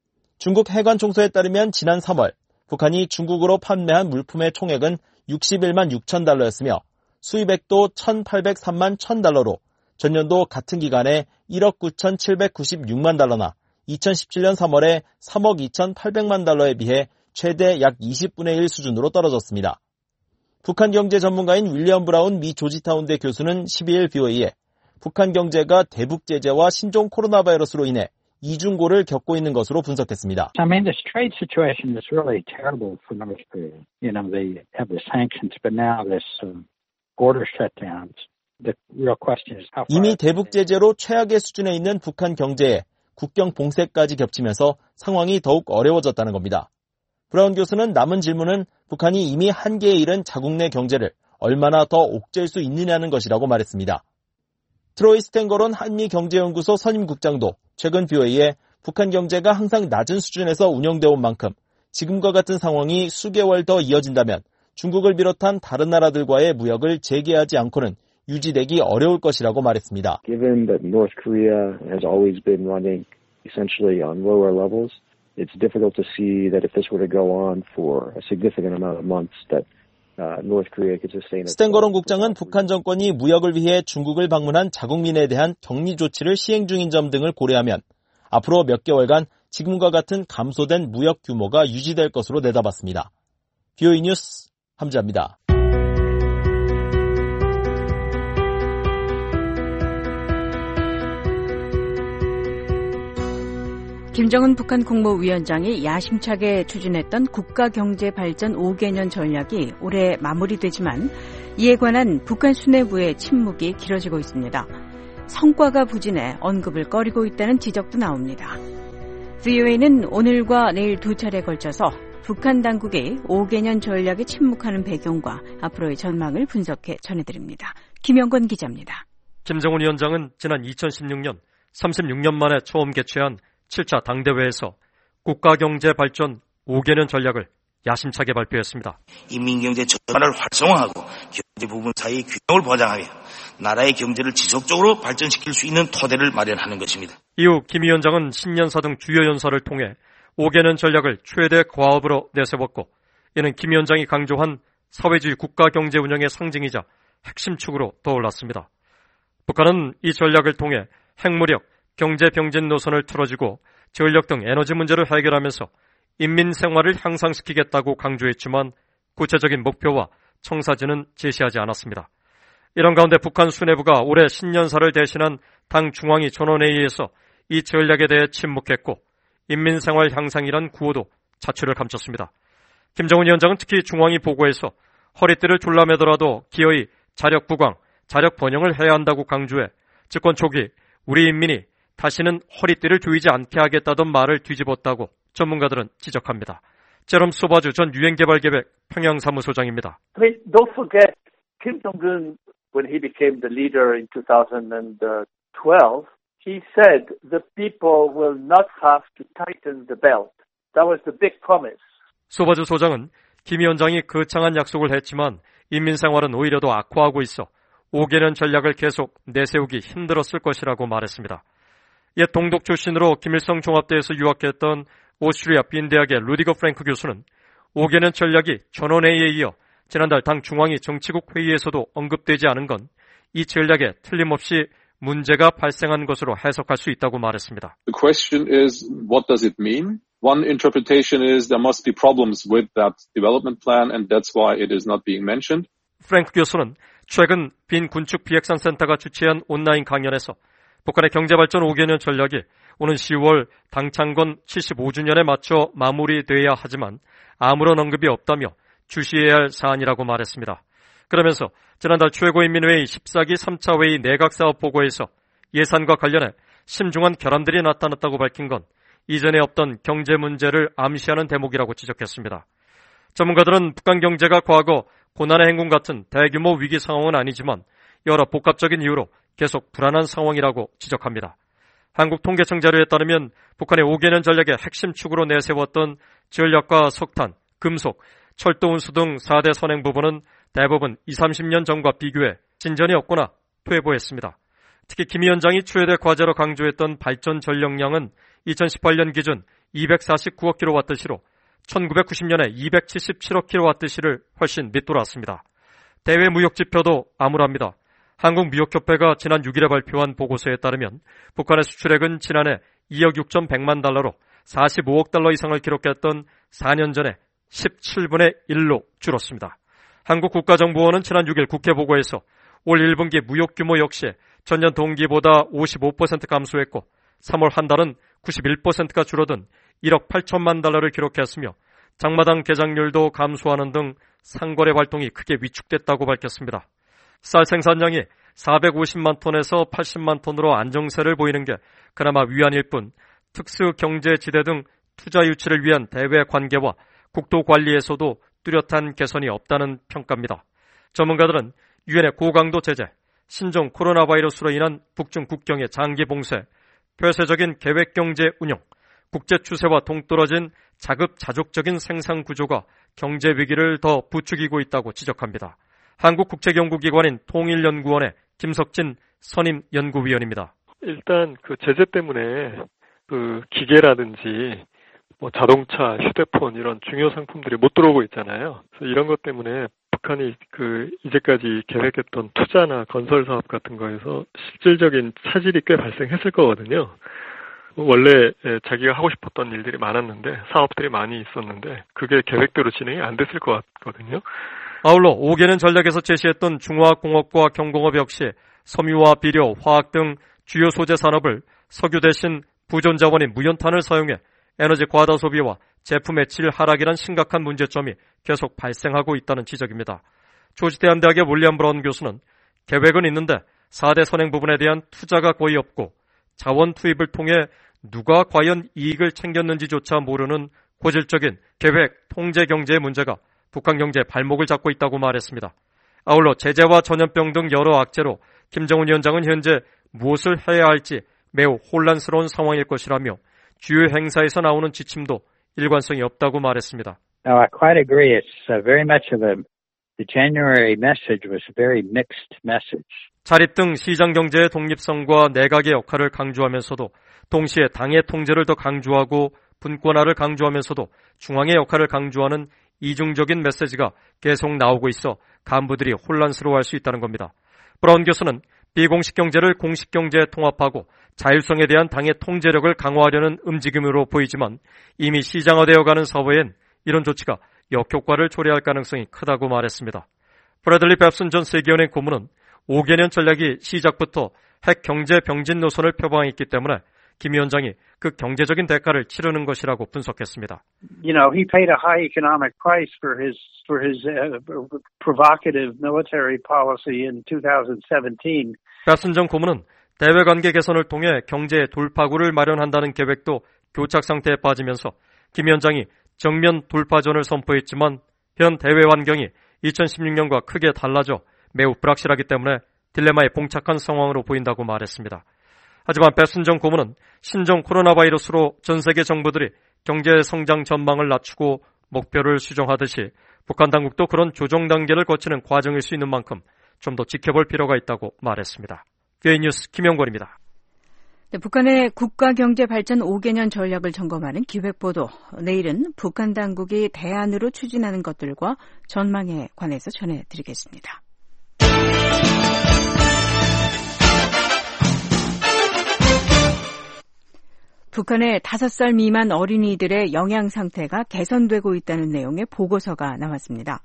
중국 해관총소에 따르면 지난 삼월 북한이 중국으로 판매한 물품의 총액은 육십일만 육천 달러였으며 수입액도 천팔백삼만 천 달러로 전년도 같은 기간에 일억 구천칠백구십육만 달러나 이천십칠년 삼월에 삼억 이천팔백만 달러에 비해 최대 약 이십분의 일 수준으로 떨어졌습니다. 북한 경제 전문가인 윌리엄 브라운 미 조지타운대 교수는 십이일 브이오에이에 북한 경제가 대북 제재와 신종 코로나 바이러스로 인해 이중고를 겪고 있는 것으로 분석했습니다. I mean, this trade situation is really terrible for North Korea. You know, they have the sanctions, but now this um, border shutdowns. The real question is how far. 이미 대북 제재로 최악의 수준에 있는 북한 경제에 국경 봉쇄까지 겹치면서 상황이 더욱 어려워졌다는 겁니다. 브라운 교수는 남은 질문은 북한이 이미 한계에 이른 자국 내 경제를 얼마나 더 옥죄일 수 있느냐는 것이라고 말했습니다. 트로이 스탠거론 한미경제연구소 선임국장도 최근 브이오에이에 북한 경제가 항상 낮은 수준에서 운영되어 온 만큼 지금과 같은 상황이 수개월 더 이어진다면 중국을 비롯한 다른 나라들과의 무역을 재개하지 않고는 유지되기 어려울 것이라고 말했습니다. Given that North Korea has always been running essentially on lower levels, it's difficult to see that if this were to go on for a significant amount of months that uh, North Korea could sustain it. 스탠거론 국장은 북한 정권이 무역을 위해 중국을 방문한 자국민에 대한 격리 조치를 시행 중인 점 등을 고려하면 앞으로 몇 개월간 지금과 같은 감소된 무역 규모가 유지될 것으로 내다봤습니다. 비오이 뉴스 함지아입니다. 김정은 북한 국무위원장이 야심차게 추진했던 국가경제발전 오 개년 전략이 올해 마무리되지만 이에 관한 북한 수뇌부의 침묵이 길어지고 있습니다. 성과가 부진해 언급을 꺼리고 있다는 지적도 나옵니다. 브이오에이는 오늘과 내일 두 차례 걸쳐서 북한 당국이 오 개년 전략에 침묵하는 배경과 앞으로의 전망을 분석해 전해드립니다. 김영건 기자입니다. 김정은 위원장은 지난 이천십육 년 삼십육 년 만에 처음 개최한 칠 차 당대회에서 국가경제발전 오 개년 전략을 야심차게 발표했습니다. 인민경제 전반을 활성화하고 경제 부분 사이의 균형을 보장하며 나라의 경제를 지속적으로 발전시킬 수 있는 토대를 마련하는 것입니다. 이후 김 위원장은 신년사 등 주요 연설을 통해 오 개년 전략을 최대 과업으로 내세웠고 이는 김 위원장이 강조한 사회주의 국가경제 운영의 상징이자 핵심 축으로 떠올랐습니다. 북한은 이 전략을 통해 핵무력, 경제 병진 노선을 틀어지고 전력 등 에너지 문제를 해결하면서 인민 생활을 향상시키겠다고 강조했지만 구체적인 목표와 청사진은 제시하지 않았습니다. 이런 가운데 북한 수뇌부가 올해 신년사를 대신한 당 중앙위 전원회의에서 이 전략에 대해 침묵했고 인민 생활 향상이란 구호도 자취를 감췄습니다. 김정은 위원장은 특히 중앙위 보고에서 허리띠를 졸라매더라도 기어이 자력 부강, 자력 번영을 해야 한다고 강조해 집권 초기 우리 인민이 다시는 허리띠를 조이지 않게 하겠다던 말을 뒤집었다고 전문가들은 지적합니다. 제롬 소바주 전 유엔개발계획 평양사무소장입니다. I mean, don't forget, Kim Jong-un, when he became the leader in two thousand twelve, he said the people will not have to tighten the belt. That was the big promise. 소바주 소장은 김 위원장이 거창한 약속을 했지만 인민생활은 오히려 더 악화하고 있어 오 개년 전략을 계속 내세우기 힘들었을 것이라고 말했습니다. 옛 동독 출신으로 김일성 종합대에서 유학했던 오스트리아 빈 대학의 루디거 프랭크 교수는 오 개년 전략이 전원회의에 이어 지난달 당 중앙위 정치국 회의에서도 언급되지 않은 건 이 전략에 틀림없이 문제가 발생한 것으로 해석할 수 있다고 말했습니다. The question is, what does it mean? One interpretation is there must be problems with that development plan and that's why it is not being mentioned. 프랭크 교수는 최근 빈 군축 비핵산센터가 주최한 온라인 강연에서 북한의 경제발전 오 개년 전략이 오는 시월 당창건 칠십오 주년에 맞춰 마무리돼야 하지만 아무런 언급이 없다며 주시해야 할 사안이라고 말했습니다. 그러면서 지난달 최고인민회의 십사 기 삼 차 회의 내각사업보고에서 예산과 관련해 심중한 결함들이 나타났다고 밝힌 건 이전에 없던 경제 문제를 암시하는 대목이라고 지적했습니다. 전문가들은 북한 경제가 과거 고난의 행군 같은 대규모 위기 상황은 아니지만 여러 복합적인 이유로 계속 불안한 상황이라고 지적합니다. 한국통계청 자료에 따르면 북한의 오 개년 전략의 핵심 축으로 내세웠던 전력과 석탄, 금속, 철도운수 등 사 대 선행 부분은 대부분 이삼십 년 전과 비교해 진전이 없거나 퇴보했습니다. 특히 김 위원장이 최대 과제로 강조했던 발전 전력량은 이천십팔 년 기준 이백사십구억 킬로와트시로 천구백구십 년에 이백칠십칠억 킬로와트시를 훨씬 밑돌았습니다. 대외 무역 지표도 암울합니다. 한국무역협회가 지난 육 일에 발표한 보고서에 따르면 북한의 수출액은 지난해 이억 육천백만 달러로 사십오억 달러 이상을 기록했던 사 년 전에 십칠분의 일로 줄었습니다. 한국국가정보원은 지난 육 일 국회 보고에서 올 일 분기 무역 규모 역시 전년 동기보다 오십오 퍼센트 감소했고 삼월 한 달은 구십일 퍼센트가 줄어든 일억 팔천만 달러를 기록했으며 장마당 개장률도 감소하는 등 상거래 활동이 크게 위축됐다고 밝혔습니다. 쌀 생산량이 사백오십만 톤에서 팔십만 톤으로 안정세를 보이는 게 그나마 위안일 뿐 특수경제지대 등 투자 유치를 위한 대외 관계와 국토 관리에서도 뚜렷한 개선이 없다는 평가입니다. 전문가들은 유엔의 고강도 제재, 신종 코로나 바이러스로 인한 북중 국경의 장기 봉쇄, 폐쇄적인 계획경제 운영, 국제 추세와 동떨어진 자급자족적인 생산 구조가 경제 위기를 더 부추기고 있다고 지적합니다. 한국국책연구기관인 통일연구원의 김석진 선임 연구위원입니다. 일단 그 제재 때문에 그 기계라든지 뭐 자동차, 휴대폰 이런 중요 상품들이 못 들어오고 있잖아요. 그래서 이런 것 때문에 북한이 그 이제까지 계획했던 투자나 건설 사업 같은 거에서 실질적인 차질이 꽤 발생했을 거거든요. 원래 자기가 하고 싶었던 일들이 많았는데 사업들이 많이 있었는데 그게 계획대로 진행이 안 됐을 것 같거든요. 아울러 오 개년 전략에서 제시했던 중화공업과 경공업 역시 섬유와 비료, 화학 등 주요 소재 산업을 석유 대신 부존자원인 무연탄을 사용해 에너지 과다 소비와 제품의 질 하락이란 심각한 문제점이 계속 발생하고 있다는 지적입니다. 조지대한대학의 윌리엄 브라운 교수는 계획은 있는데 사 대 선행 부분에 대한 투자가 거의 없고 자원 투입을 통해 누가 과연 이익을 챙겼는지조차 모르는 고질적인 계획, 통제 경제의 문제가 북한 경제의 발목을 잡고 있다고 말했습니다. 아울러 제재와 전염병 등 여러 악재로 김정은 위원장은 현재 무엇을 해야 할지 매우 혼란스러운 상황일 것이라며 주요 행사에서 나오는 지침도 일관성이 없다고 말했습니다. No, I quite agree. It's uh, very much of a the January message was a very mixed message. 자립 등 시장 경제의 독립성과 내각의 역할을 강조하면서도 동시에 당의 통제를 더 강조하고 분권화를 강조하면서도 중앙의 역할을 강조하는 이중적인 메시지가 계속 나오고 있어 간부들이 혼란스러워할 수 있다는 겁니다. 브라운 교수는 비공식 경제를 공식 경제에 통합하고 자율성에 대한 당의 통제력을 강화하려는 움직임으로 보이지만 이미 시장화되어가는 사회엔 이런 조치가 역효과를 초래할 가능성이 크다고 말했습니다. 브래들리 뱁슨 전 세계은행 고문은 오 개년 전략이 시작부터 핵 경제 병진 노선을 표방했기 때문에 김 위원장이 그 경제적인 대가를 치르는 것이라고 분석했습니다. You know, he paid a high economic price for his for his uh, provocative military policy in twenty seventeen. 뱁슨 전 고문은 대외 관계 개선을 통해 경제의 돌파구를 마련한다는 계획도 교착 상태에 빠지면서 김 위원장이 정면 돌파전을 선포했지만 현 대외 환경이 이천십육 년과 크게 달라져 매우 불확실하기 때문에 딜레마에 봉착한 상황으로 보인다고 말했습니다. 하지만 뱁슨 전 고문은 신종 코로나 바이러스로 전 세계 정부들이 경제 성장 전망을 낮추고 목표를 수정하듯이 북한 당국도 그런 조정 단계를 거치는 과정일 수 있는 만큼 좀 더 지켜볼 필요가 있다고 말했습니다. 뷰에이 뉴스 김영권입니다. 네, 북한의 국가경제발전 오 개년 전략을 점검하는 기획보도. 내일은 북한 당국이 대안으로 추진하는 것들과 전망에 관해서 전해드리겠습니다. 북한의 다섯 살 미만 어린이들의 영양 상태가 개선되고 있다는 내용의 보고서가 나왔습니다.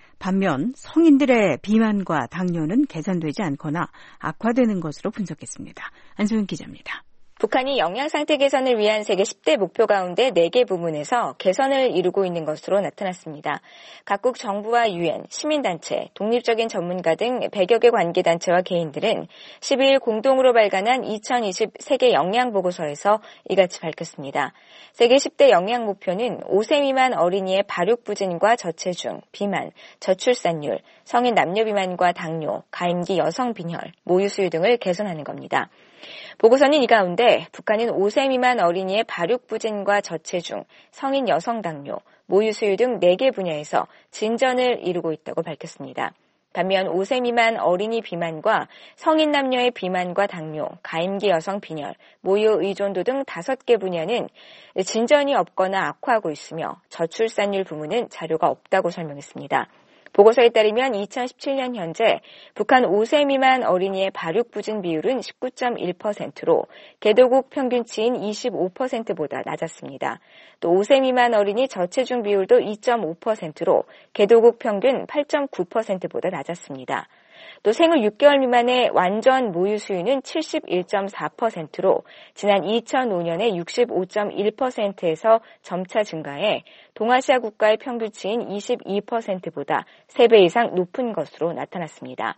반면 성인들의 비만과 당뇨는 개선되지 않거나 악화되는 것으로 분석했습니다. 안소연 기자입니다. 북한이 영양상태 개선을 위한 세계 십 대 목표 가운데 네 개 부문에서 개선을 이루고 있는 것으로 나타났습니다. 각국 정부와 유엔, 시민단체, 독립적인 전문가 등 백여 개 관계단체와 개인들은 십이 일 공동으로 발간한 이천이십 세계 영양보고서에서 이같이 밝혔습니다. 세계 십 대 영양 목표는 오 세 미만 어린이의 발육부진과 저체중, 비만, 저출산율, 성인 남녀 비만과 당뇨, 가임기 여성 빈혈, 모유수유 등을 개선하는 겁니다. 보고서는 이 가운데 북한은 오 세 미만 어린이의 발육부진과 저체중, 성인 여성 당뇨, 모유수유 등 네 개 분야에서 진전을 이루고 있다고 밝혔습니다. 반면 오 세 미만 어린이 비만과 성인 남녀의 비만과 당뇨, 가임기 여성 빈혈, 모유 의존도 등 다섯 개 분야는 진전이 없거나 악화하고 있으며 저출산율 부문은 자료가 없다고 설명했습니다. 보고서에 따르면 이천십칠 년 현재 북한 오 세 미만 어린이의 발육부진 비율은 십구 점 일 퍼센트로 개도국 평균치인 이십오 퍼센트보다 낮았습니다. 또 오 세 미만 어린이 저체중 비율도 이 점 오 퍼센트로 개도국 평균 팔 점 구 퍼센트보다 낮았습니다. 또 생후 육 개월 미만의 완전 모유 수유는 칠십일 점 사 퍼센트로 지난 이천오 년에 육십오 점 일 퍼센트에서 점차 증가해 동아시아 국가의 평균치인 이십이 퍼센트보다 세 배 이상 높은 것으로 나타났습니다.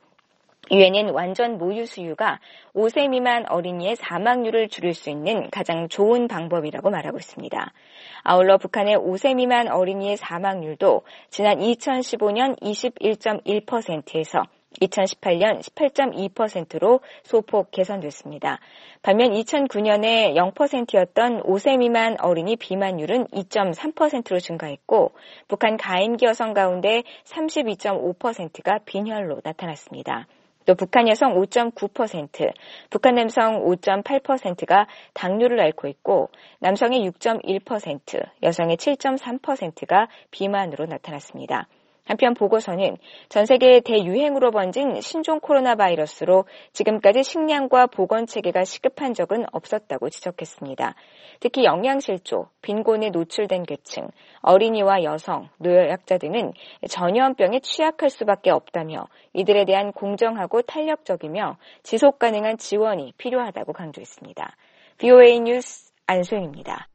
유엔은 완전 모유 수유가 오 세 미만 어린이의 사망률을 줄일 수 있는 가장 좋은 방법이라고 말하고 있습니다. 아울러 북한의 오 세 미만 어린이의 사망률도 지난 이천십오 년 이십일 점 일 퍼센트에서 이천십팔 년 십팔 점 이 퍼센트로 소폭 개선됐습니다. 반면 이천구 년에 영 퍼센트였던 오 세 미만 어린이 비만율은 이 점 삼 퍼센트로 증가했고 북한 가임기 여성 가운데 삼십이 점 오 퍼센트가 빈혈로 나타났습니다. 또 북한 여성 오 점 구 퍼센트, 북한 남성 오 점 팔 퍼센트가 당뇨를 앓고 있고 남성의 육 점 일 퍼센트, 여성의 칠 점 삼 퍼센트가 비만으로 나타났습니다. 한편 보고서는 전 세계 대유행으로 번진 신종 코로나 바이러스로 지금까지 식량과 보건체계가 시급한 적은 없었다고 지적했습니다. 특히 영양실조, 빈곤에 노출된 계층, 어린이와 여성, 노약자 등은 전염병에 취약할 수밖에 없다며 이들에 대한 공정하고 탄력적이며 지속가능한 지원이 필요하다고 강조했습니다. 브이오에이 뉴스 안소영입니다.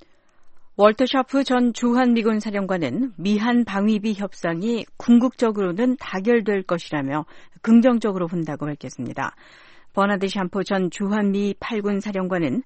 월터 샤프 전 주한미군 사령관은 미한 방위비 협상이 궁극적으로는 타결될 것이라며 긍정적으로 본다고 밝혔습니다. 버나드 샴포 전 주한미 팔 군 사령관은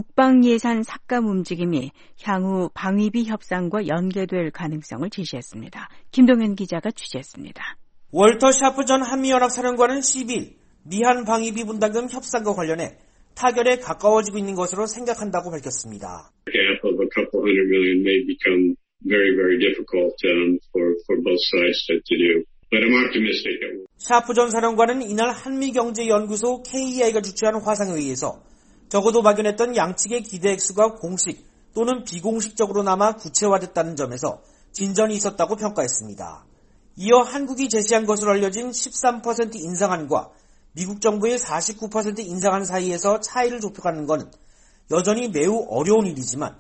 국방예산 삭감 움직임이 향후 방위비 협상과 연계될 가능성을 제시했습니다. 김동현 기자가 취재했습니다. 월터 샤프 전 한미연합 사령관은 십일 미한 방위비 분담금 협상과 관련해 타결에 가까워지고 있는 것으로 생각한다고 밝혔습니다. gap of a couple hundred million may become very, very difficult um, for, for both sides to, to do. But I'm optimistic that we'll... 샤프 전 사령관은 이날 한미경제연구소 케이이아이가 주최한 화상회의에서 적어도 막연했던 양측의 기대 액수가 공식 또는 비공식적으로나마 구체화됐다는 점에서 진전이 있었다고 평가했습니다. 이어 한국이 제시한 것으로 알려진 십삼 퍼센트 인상안과 미국 정부의 사십구 퍼센트 인상안 사이에서 차이를 좁혀가는 것은 여전히 매우 어려운 일이지만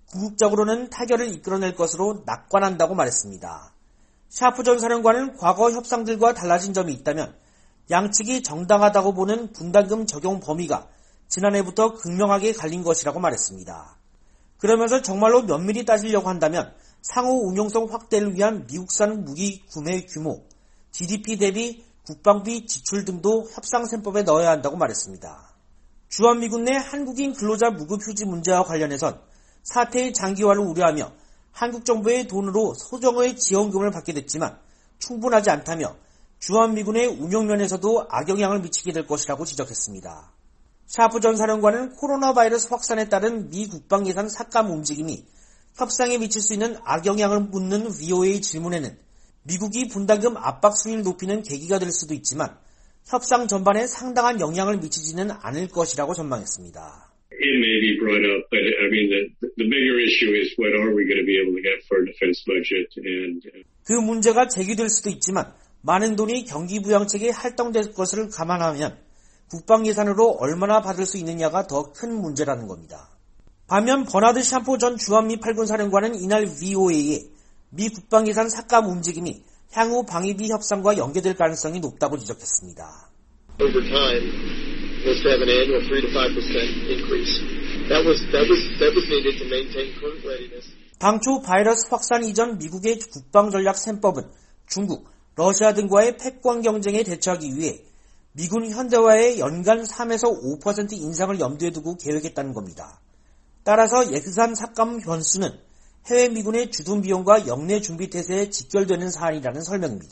궁극적으로는 타결을 이끌어낼 것으로 낙관한다고 말했습니다. 샤프 전 사령관은 과거 협상들과 달라진 점이 있다면 양측이 정당하다고 보는 분담금 적용 범위가 지난해부터 극명하게 갈린 것이라고 말했습니다. 그러면서 정말로 면밀히 따지려고 한다면 상호 운용성 확대를 위한 미국산 무기 구매 규모, 지디피 대비 국방비 지출 등도 협상 셈법에 넣어야 한다고 말했습니다. 주한미군 내 한국인 근로자 무급 휴지 문제와 관련해선 사태의 장기화를 우려하며 한국 정부의 돈으로 소정의 지원금을 받게 됐지만 충분하지 않다며 주한미군의 운영 면에서도 악영향을 미치게 될 것이라고 지적했습니다. 샤프 전 사령관은 코로나 바이러스 확산에 따른 미 국방 예산 삭감 움직임이 협상에 미칠 수 있는 악영향을 묻는 브이오에이 질문에는 미국이 분담금 압박 수위를 높이는 계기가 될 수도 있지만 협상 전반에 상당한 영향을 미치지는 않을 것이라고 전망했습니다. It may be brought up, but I mean the the bigger issue is what are we going to be able to get for a defense budget and 그 문제가 제기될 수도 있지만 많은 돈이 경기 부양책에 할당될 것을 감안하면 국방 예산으로 얼마나 받을 수 있느냐가 더 큰 문제라는 겁니다. 반면 버나드 샴포 전 주한미 팔 군 사령관은 이날 브이오에이에 미 국방 예산 삭감 움직임이 향후 방위비 협상과 연계될 가능성이 높다고 지적했습니다. Over time was to have an annual three to five percent increase. That was that was that was needed to maintain current readiness. 당초 바이러스 확산 이전 미국의 국방 전략 셈법은 중국, 러시아 등과의 패권 경쟁에 대처하기 위해 미군 현대화의 연간 삼에서 오 퍼센트 인상을 염두에 두고 계획했다는 겁니다. 따라서 예산 삭감 변수는 해외 미군의 주둔 비용과 영내 준비 태세에 직결되는 사안이라는 설명입니다.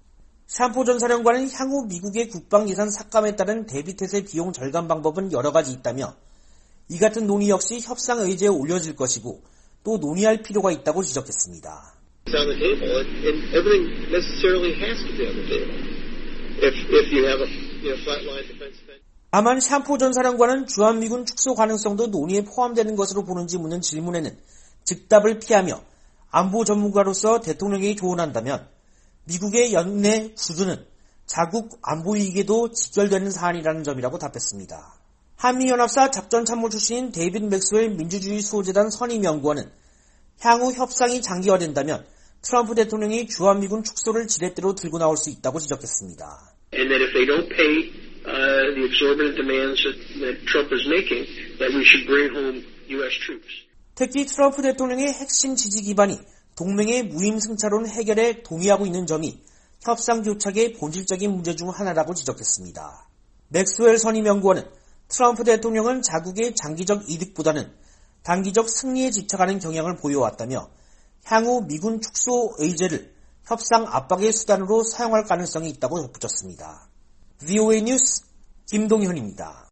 샴포 전 사령관은 향후 미국의 국방 예산 삭감에 따른 대비 태세 비용 절감 방법은 여러 가지 있다며 이 같은 논의 역시 협상 의제에 올려질 것이고 또 논의할 필요가 있다고 지적했습니다. It's on the table, and, and everything necessarily has to be on the table. If if you have a you know flatline defense spending. 다만 샴포 전 사령관은 주한미군 축소 가능성도 논의에 포함되는 것으로 보는지 묻는 질문에는 즉답을 피하며 안보 전문가로서 대통령에게 조언한다면 미국의 연내 구두는 자국 안보 이익에도 직결되는 사안이라는 점이라고 답했습니다. 한미연합사 작전참모 출신인 데이빗 맥스웰 민주주의 수호재단 선임연구원은 향후 협상이 장기화된다면 트럼프 대통령이 주한미군 축소를 지렛대로 들고 나올 수 있다고 지적했습니다. And that if they don't pay uh, the exorbitant demands that, that Trump is making, that we should bring home U S troops. 특히 트럼프 대통령의 핵심 지지 기반이 동맹의 무임 승차론 해결에 동의하고 있는 점이 협상 교착의 본질적인 문제 중 하나라고 지적했습니다. 맥스웰 선임연구원은 트럼프 대통령은 자국의 장기적 이득보다는 단기적 승리에 집착하는 경향을 보여왔다며 향후 미군 축소 의제를 협상 압박의 수단으로 사용할 가능성이 있다고 덧붙였습니다. 브이오에이 뉴스 김동현입니다.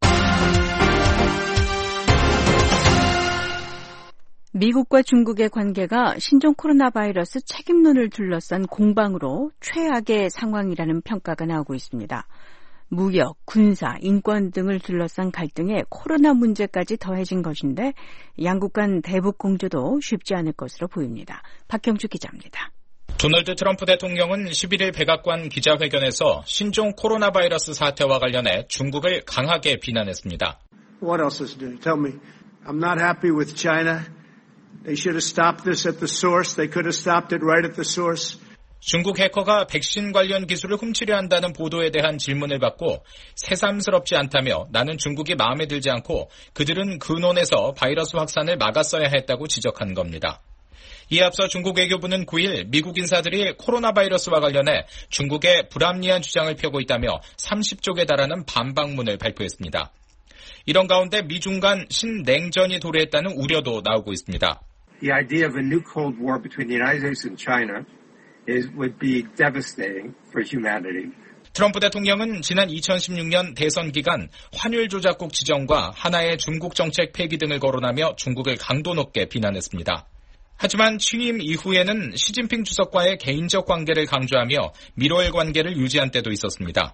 미국과 중국의 관계가 신종 코로나 바이러스 책임론을 둘러싼 공방으로 최악의 상황이라는 평가가 나오고 있습니다. 무역, 군사, 인권 등을 둘러싼 갈등에 코로나 문제까지 더해진 것인데 양국 간 대북 공조도 쉽지 않을 것으로 보입니다. 박형주 기자입니다. 도널드 트럼프 대통령은 십일일 백악관 기자회견에서 신종 코로나 바이러스 사태와 관련해 중국을 강하게 비난했습니다. What else is new? Tell me. I'm not happy with China. They should have stopped this at the source. They could have stopped it right at the source. 중국 해커가 백신 관련 기술을 훔치려 한다는 보도에 대한 질문을 받고 새삼스럽지 않다며 나는 중국이 마음에 들지 않고 그들은 근원에서 바이러스 확산을 막았어야 했다고 지적한 겁니다. 이에 앞서 중국 외교부는 구일 미국 인사들이 코로나 바이러스와 관련해 중국에 불합리한 주장을 펴고 있다며 삼십 쪽에 달하는 반박문을 발표했습니다. 이런 가운데 미중 간 신냉전이 도래했다는 우려도 나오고 있습니다. The idea of a new Cold War between the United States and China is, would be devastating for humanity. 트럼프 대통령은 지난 이천십육년 대선 기간 환율 조작국 지정과 하나의 중국 정책 폐기 등을 거론하며 중국을 강도 높게 비난했습니다. 하지만 취임 이후에는 시진핑 주석과의 개인적 관계를 강조하며 밀월 관계를 유지한 때도 있었습니다.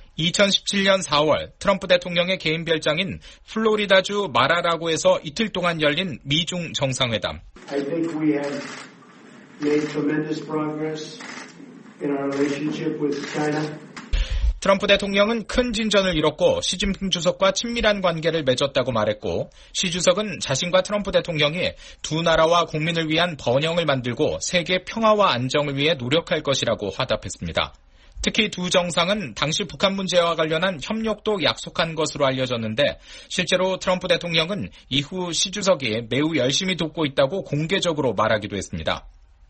이천십칠년 사월 트럼프 대통령의 개인 별장인 플로리다주 마라라고에서 이틀 동안 열린 미중 정상회담. I think we have made tremendous progress in our relationship with China. 트럼프 대통령은 큰 진전을 이뤘고 시진핑 주석과 친밀한 관계를 맺었다고 말했고 시 주석은 자신과 트럼프 대통령이 두 나라와 국민을 위한 번영을 만들고 세계 평화와 안정을 위해 노력할 것이라고 화답했습니다. 특히 두 정상은 당시 북한 문제와 관련한 협력도 약속한 것으로 알려졌는데 실제로 트럼프 대통령은 이후 시 주석이 매우 열심히 돕고 있다고 공개적으로 말하기도 했습니다.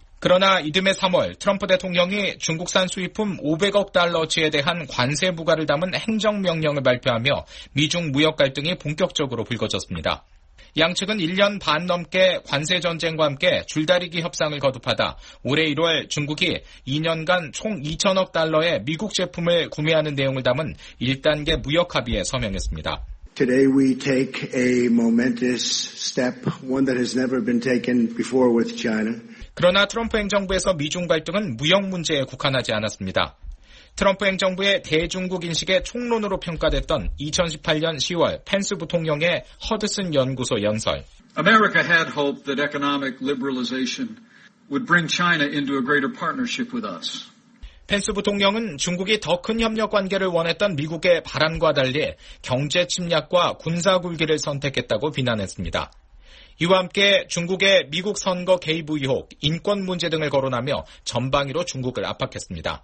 그러나 이듬해 삼월 트럼프 대통령이 중국산 수입품 오백억 달러치에 대한 관세 부과를 담은 행정명령을 발표하며 미중 무역 갈등이 본격적으로 불거졌습니다. 양측은 일 년 반 넘게 관세 전쟁과 함께 줄다리기 협상을 거듭하다 올해 일월 중국이 이 년간 총 이천억 달러의 미국 제품을 구매하는 내용을 담은 일 단계 무역 합의에 서명했습니다. Today we take a momentous step, one that has never been taken before with China. 그러나 트럼프 행정부에서 미중 갈등은 무역 문제에 국한하지 않았습니다. 트럼프 행정부의 대중국 인식의 총론으로 평가됐던 이천십팔년 시월 펜스 부통령의 허드슨 연구소 연설. America had hoped that economic liberalization would bring China into a greater partnership with us. 펜스 부통령은 중국이 더 큰 협력 관계를 원했던 미국의 바람과 달리 경제 침략과 군사 굴기를 선택했다고 비난했습니다. 이와 함께 중국의 미국 선거 개입 의혹, 인권 문제 등을 거론하며 전방위로 중국을 압박했습니다.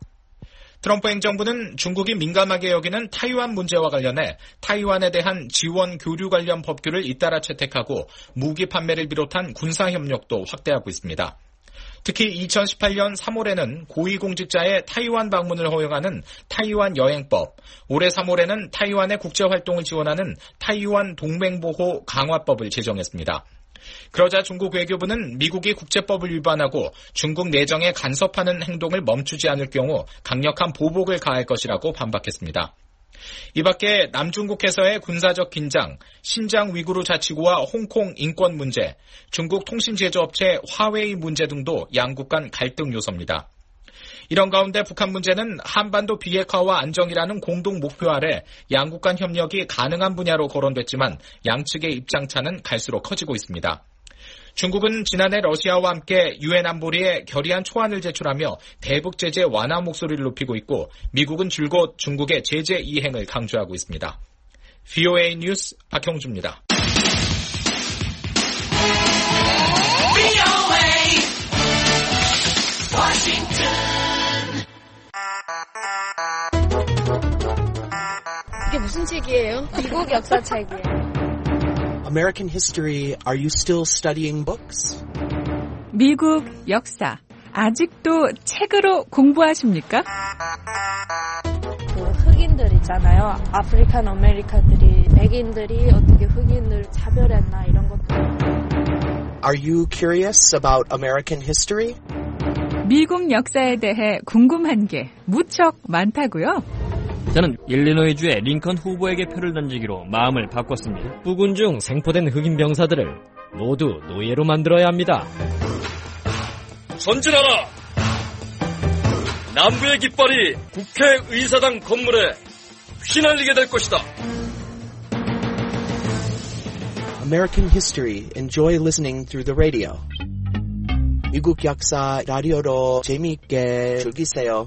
트럼프 행정부는 중국이 민감하게 여기는 타이완 문제와 관련해 타이완에 대한 지원 교류 관련 법규를 잇따라 채택하고 무기 판매를 비롯한 군사 협력도 확대하고 있습니다. 특히 이천십팔년 삼월에는 고위공직자의 타이완 방문을 허용하는 타이완 여행법, 올해 삼월에는 타이완의 국제활동을 지원하는 타이완 동맹보호 강화법을 제정했습니다. 그러자 중국 외교부는 미국이 국제법을 위반하고 중국 내정에 간섭하는 행동을 멈추지 않을 경우 강력한 보복을 가할 것이라고 반박했습니다. 이 밖에 남중국해서의 군사적 긴장, 신장 위구르 자치구와 홍콩 인권 문제, 중국 통신 제조업체 화웨이 문제 등도 양국 간 갈등 요소입니다. 이런 가운데 북한 문제는 한반도 비핵화와 안정이라는 공동 목표 아래 양국 간 협력이 가능한 분야로 거론됐지만 양측의 입장차는 갈수록 커지고 있습니다. 중국은 지난해 러시아와 함께 유엔 안보리에 결의안 초안을 제출하며 대북 제재 완화 목소리를 높이고 있고 미국은 줄곧 중국의 제재 이행을 강조하고 있습니다. 브이오에이 뉴스 박형주입니다. 이게 무슨 책이에요? 미국 역사책이에요. American history, are you still studying books? 미국 역사, 아직도 책으로 공부하십니까? 그 흑인들 있잖아요. 아프리칸 아메리카들이, 백인들이 어떻게 흑인을 차별했나 이런 것들. Are you curious about American history? 미국 역사에 대해 궁금한 게 무척 많다고요? 저는 일리노이주의 링컨 후보에게 표를 던지기로 마음을 바꿨습니다. 부군 중 생포된 흑인 병사들을 모두 노예로 만들어야 합니다. 전진하라! 남부의 깃발이 국회의사당 건물에 휘날리게 될 것이다. American history. Enjoy listening through the radio. 미국 역사 라디오로 재미있게 즐기세요.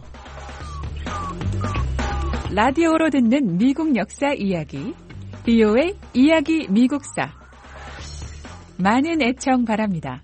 라디오로 듣는 미국 역사 이야기, 비오에이 이야기 미국사. 많은 애청 바랍니다.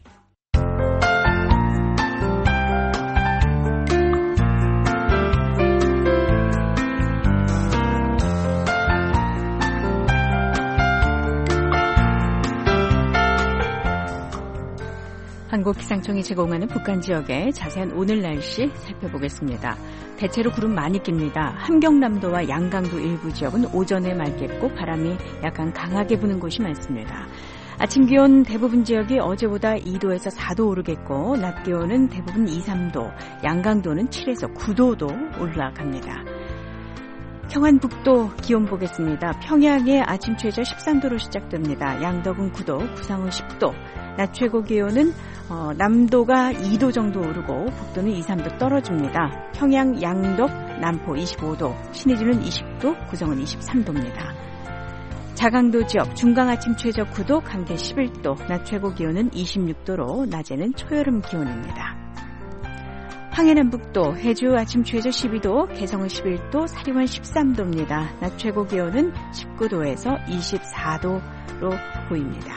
한국기상청이 제공하는 북한 지역의 자세한 오늘 날씨 살펴보겠습니다. 대체로 구름 많이 낍니다. 함경남도와 양강도 일부 지역은 오전에 맑겠고 바람이 약간 강하게 부는 곳이 많습니다. 아침 기온 대부분 지역이 어제보다 이 도에서 사 도 오르겠고 낮 기온은 대부분 이, 삼 도, 양강도는 칠에서 구 도도 올라갑니다. 평안북도 기온 보겠습니다. 평양의 아침 최저 십삼 도로 시작됩니다. 양덕은 구 도, 구상은 십 도, 낮 최고 기온은 어, 남도가 이 도 정도 오르고 북도는 이, 삼 도 떨어집니다. 평양, 양덕, 남포 이십오 도, 신의주는 이십 도, 구정은 이십삼 도입니다. 자강도 지역 중강 아침 최저 구 도, 강계 십일 도, 낮 최고 기온은 이십육 도로 낮에는 초여름 기온입니다. 황해남북도 해주 아침 최저 십이 도, 개성은 십일 도, 사리원 십삼 도입니다. 낮 최고 기온은 십구 도에서 이십사 도로 보입니다.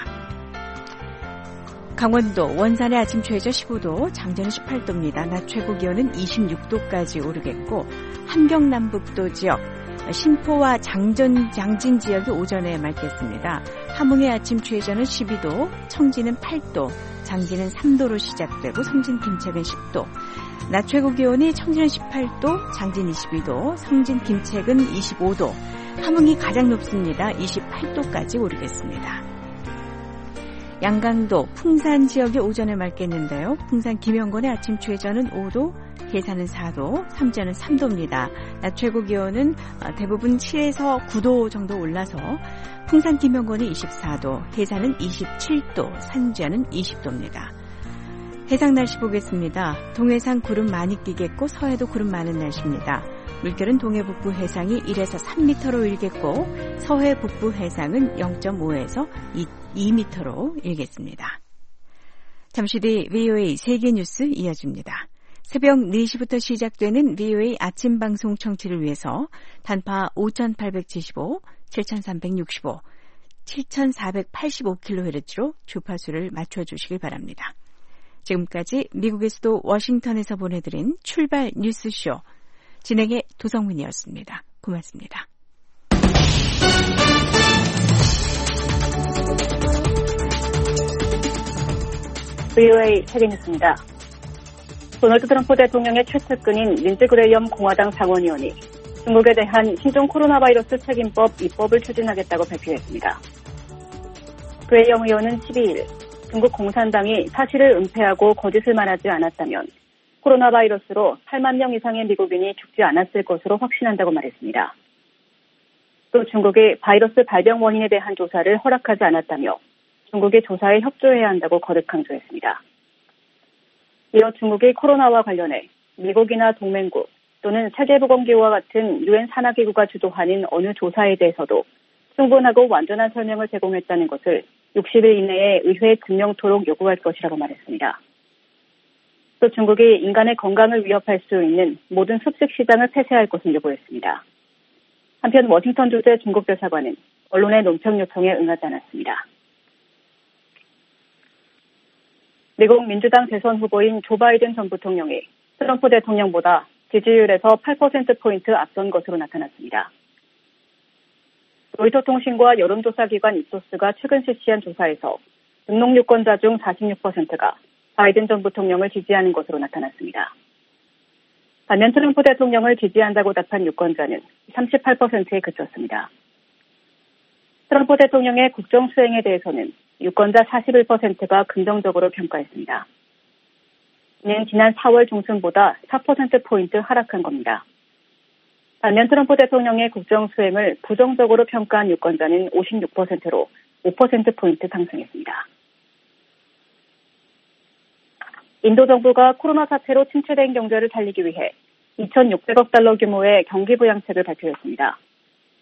강원도 원산의 아침 최저 십오 도, 장전은 십팔 도입니다. 낮 최고 기온은 이십육 도까지 오르겠고 함경남북도 지역 신포와 장전, 장진 지역이 오전에 맑겠습니다. 함흥의 아침 최저는 십이 도, 청진은 팔 도, 장진은 삼 도로 시작되고 성진 김책은 십 도, 낮 최고 기온이 청진은 십팔 도, 장진 이십이 도, 성진 김책은 이십오 도, 함흥이 가장 높습니다. 이십팔 도까지 오르겠습니다. 양강도, 풍산 지역이 오전에 맑겠는데요. 풍산 김영건의 아침 최저는 오 도, 계산은 사 도, 삼지연은 삼 도입니다. 낮 최고 기온은 대부분 칠에서 구 도 정도 올라서 풍산 김영건이 이십사 도, 해산은 이십칠 도, 산지연은 이십 도입니다. 해상 날씨 보겠습니다. 동해상 구름 많이 끼겠고 서해도 구름 많은 날씨입니다. 물결은 동해 북부 해상이 일에서 삼 미터로 일겠고 서해 북부 해상은 영 점 오에서 이 미터로 일겠습니다. 잠시 뒤 브이오에이 세계뉴스 이어집니다. 새벽 네 시부터 시작되는 브이오에이 아침 방송 청취를 위해서 단파 오천팔백칠십오, 칠천삼백육십오, 칠천사백팔십오 킬로헤르츠로 주파수를 맞춰주시길 바랍니다. 지금까지 미국에서도 워싱턴에서 보내드린 출발 뉴스쇼 진행의 도성문이었습니다. 고맙습니다. 브이오에이 세계뉴스입니다. 도널드 트럼프 대통령의 최측근인 린지 그레이엄 공화당 상원의원이 중국에 대한 신종 코로나 바이러스 책임법 입법을 추진하겠다고 발표했습니다. 그레이엄 의원은 십이 일 중국 공산당이 사실을 은폐하고 거짓을 말하지 않았다면 코로나 바이러스로 팔만 명 이상의 미국인이 죽지 않았을 것으로 확신한다고 말했습니다. 또 중국이 바이러스 발병 원인에 대한 조사를 허락하지 않았다며 중국이 조사에 협조해야 한다고 거듭 강조했습니다. 이어 중국이 코로나와 관련해 미국이나 동맹국 또는 세계보건기구와 같은 유엔 산하기구가 주도하는 어느 조사에 대해서도 충분하고 완전한 설명을 제공했다는 것을 육십 일 이내에 의회에 증명토록 요구할 것이라고 말했습니다. 또 중국이 인간의 건강을 위협할 수 있는 모든 습식 시장을 폐쇄할 것을 요구했습니다. 한편 워싱턴 주재 중국 대사관은 언론의 논평 요청에 응하지 않았습니다. 미국 민주당 대선 후보인 조 바이든 전 부통령이 트럼프 대통령보다 지지율에서 팔 퍼센트포인트 앞선 것으로 나타났습니다. 로이터 통신과 여론조사기관 입소스가 최근 실시한 조사에서 등록유권자 중 사십육 퍼센트가 바이든 전 부통령을 지지하는 것으로 나타났습니다. 반면 트럼프 대통령을 지지한다고 답한 유권자는 삼십팔 퍼센트에 그쳤습니다. 트럼프 대통령의 국정 수행에 대해서는 유권자 사십일 퍼센트가 긍정적으로 평가했습니다. 이는 지난 사월 중순보다 사 퍼센트포인트 하락한 겁니다. 반면 트럼프 대통령의 국정 수행을 부정적으로 평가한 유권자는 오십육 퍼센트로 오 퍼센트포인트 상승했습니다. 인도 정부가 코로나 사태로 침체된 경제를 살리기 위해 이천육백억 달러 규모의 경기부양책을 발표했습니다.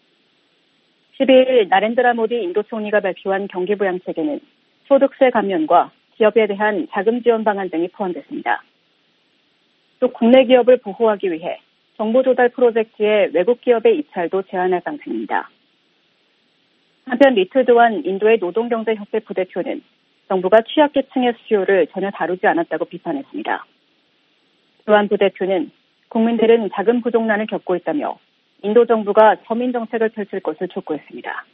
십이일 나렌드라 모디 인도 총리가 발표한 경기부양책에는 소득세 감면과 기업에 대한 자금 지원 방안 등이 포함됐습니다. 또 국내 기업을 보호하기 위해 정보 조달 프로젝트에 외국 기업의 입찰도 제한할 방침입니다. 한편 리트 도안 인도의 노동경제협회 부대표는 정부가 취약계층의 수요를 전혀 다루지 않았다고 비판했습니다. 도안 부대표는 국민들은 자금 부족난을 겪고 있다며 인도 정부가 서민 정책을 펼칠 것을 촉구했습니다.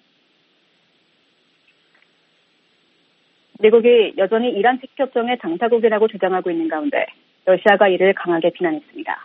미국이 여전히 이란 핵협정의 당사국이라고 주장하고 있는 가운데 러시아가 이를 강하게 비난했습니다.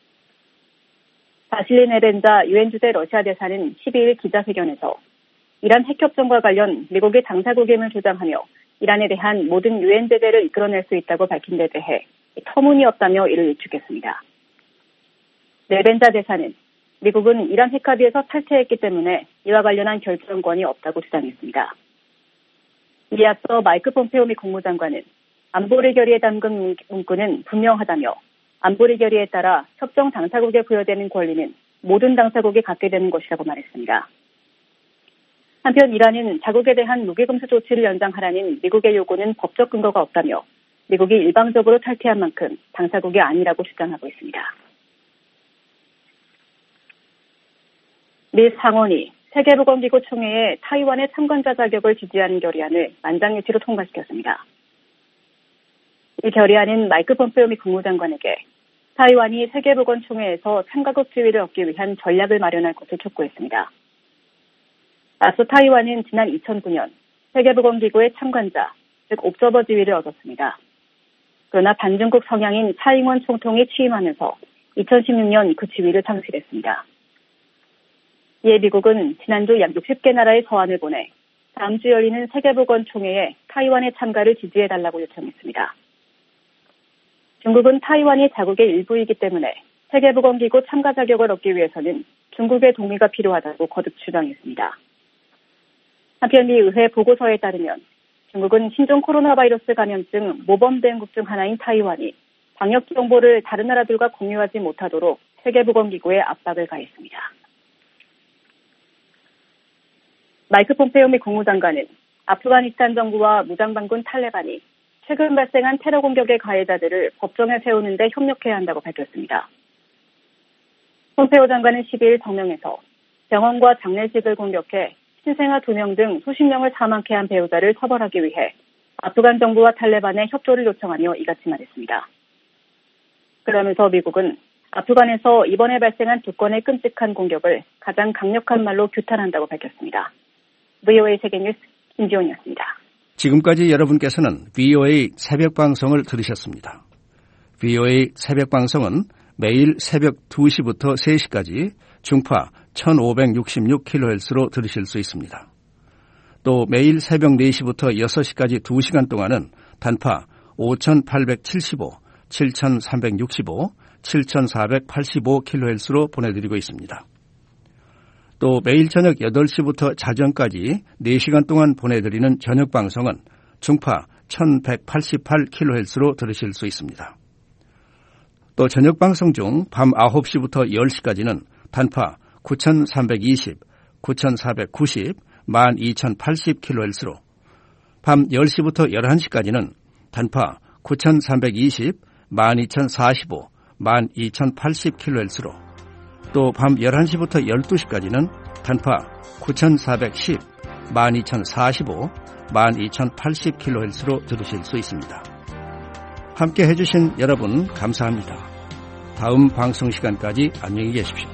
바실리 네벤자 유엔 주재 러시아 대사는 십이일 기자회견에서 이란 핵협정과 관련 미국이 당사국임을 주장하며 이란에 대한 모든 유엔 제재를 이끌어낼 수 있다고 밝힌 데 대해 터무니없다며 이를 일축했습니다. 네벤자 대사는 미국은 이란 핵합의에서 탈퇴했기 때문에 이와 관련한 결정권이 없다고 주장했습니다. 이에 앞서 마이크 폼페오 미 국무장관은 안보리 결의에 담긴 문구는 분명하다며 안보리 결의에 따라 협정 당사국에 부여되는 권리는 모든 당사국이 갖게 되는 것이라고 말했습니다. 한편 이란은 자국에 대한 무기금수 조치를 연장하라는 미국의 요구는 법적 근거가 없다며 미국이 일방적으로 탈퇴한 만큼 당사국이 아니라고 주장하고 있습니다. 미 상원이 세계보건기구 총회에 타이완의 참관자 자격을 지지하는 결의안을 만장일치로 통과시켰습니다. 이 결의안은 마이크 폼페오 미 국무장관에게 타이완이 세계보건총회에서 참가국 지위를 얻기 위한 전략을 마련할 것을 촉구했습니다. 앞서 타이완은 지난 이천구년 세계보건기구의 참관자, 즉 옵저버 지위를 얻었습니다. 그러나 반중국 성향인 차잉원 총통이 취임하면서 이천십육년 그 지위를 상실했습니다. 이에 미국은 지난주 약 육십 개 나라의 서한을 보내 다음 주 열리는 세계보건총회에 타이완의 참가를 지지해달라고 요청했습니다. 중국은 타이완이 자국의 일부이기 때문에 세계보건기구 참가 자격을 얻기 위해서는 중국의 동의가 필요하다고 거듭 주장했습니다. 한편 미 의회 보고서에 따르면 중국은 신종 코로나 바이러스 감염증 모범 대응국 중 하나인 타이완이 방역 정보를 다른 나라들과 공유하지 못하도록 세계보건기구에 압박을 가했습니다. 마이크 폼페오 미 국무장관은 아프가니스탄 정부와 무장반군 탈레반이 최근 발생한 테러 공격의 가해자들을 법정에 세우는 데 협력해야 한다고 밝혔습니다. 폼페오 장관은 십이일 성명에서 병원과 장례식을 공격해 신생아 두 명 등 수십 명을 사망케 한 배우자를 처벌하기 위해 아프간 정부와 탈레반의 협조를 요청하며 이같이 말했습니다. 그러면서 미국은 아프간에서 이번에 발생한 두 건의 끔찍한 공격을 가장 강력한 말로 규탄한다고 밝혔습니다. 브이오에이 세계뉴스 김지원이었습니다. 지금까지 여러분께서는 브이오에이 새벽방송을 들으셨습니다. 브이오에이 새벽방송은 매일 새벽 두 시부터 세 시까지 중파 천오백육십육 킬로헤르츠로 들으실 수 있습니다. 또 매일 새벽 네 시부터 여섯 시까지 두 시간 동안은 단파 오천팔백칠십오, 칠천삼백육십오, 칠천사백팔십오 킬로헤르츠로 보내드리고 있습니다. 또 매일 저녁 여덟 시부터 자정까지 네 시간 동안 보내드리는 저녁방송은 중파 천백팔십팔 킬로헤르츠로 들으실 수 있습니다. 또 저녁방송 중 밤 아홉 시부터 열 시까지는 단파 구천삼백이십, 구천사백구십, 만 이천팔십 킬로헤르츠로 밤 열 시부터 열한 시까지는 단파 구천삼백이십, 만 이천사십오, 만 이천팔십 킬로헤르츠로 또 밤 열한 시부터 열두 시까지는 단파 구천사백십, 만 이천사십오, 만 이천팔십 킬로헤르츠로 들으실 수 있습니다. 함께 해주신 여러분 감사합니다. 다음 방송 시간까지 안녕히 계십시오.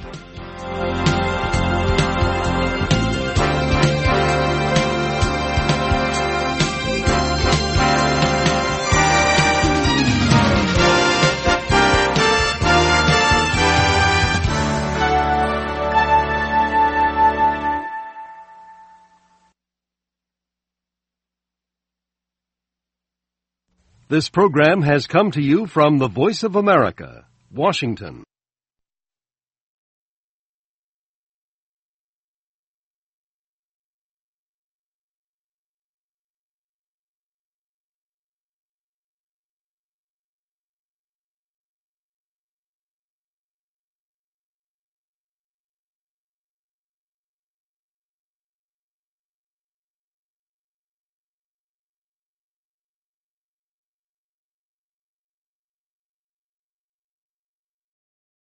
This program has come to you from the Voice of America, Washington.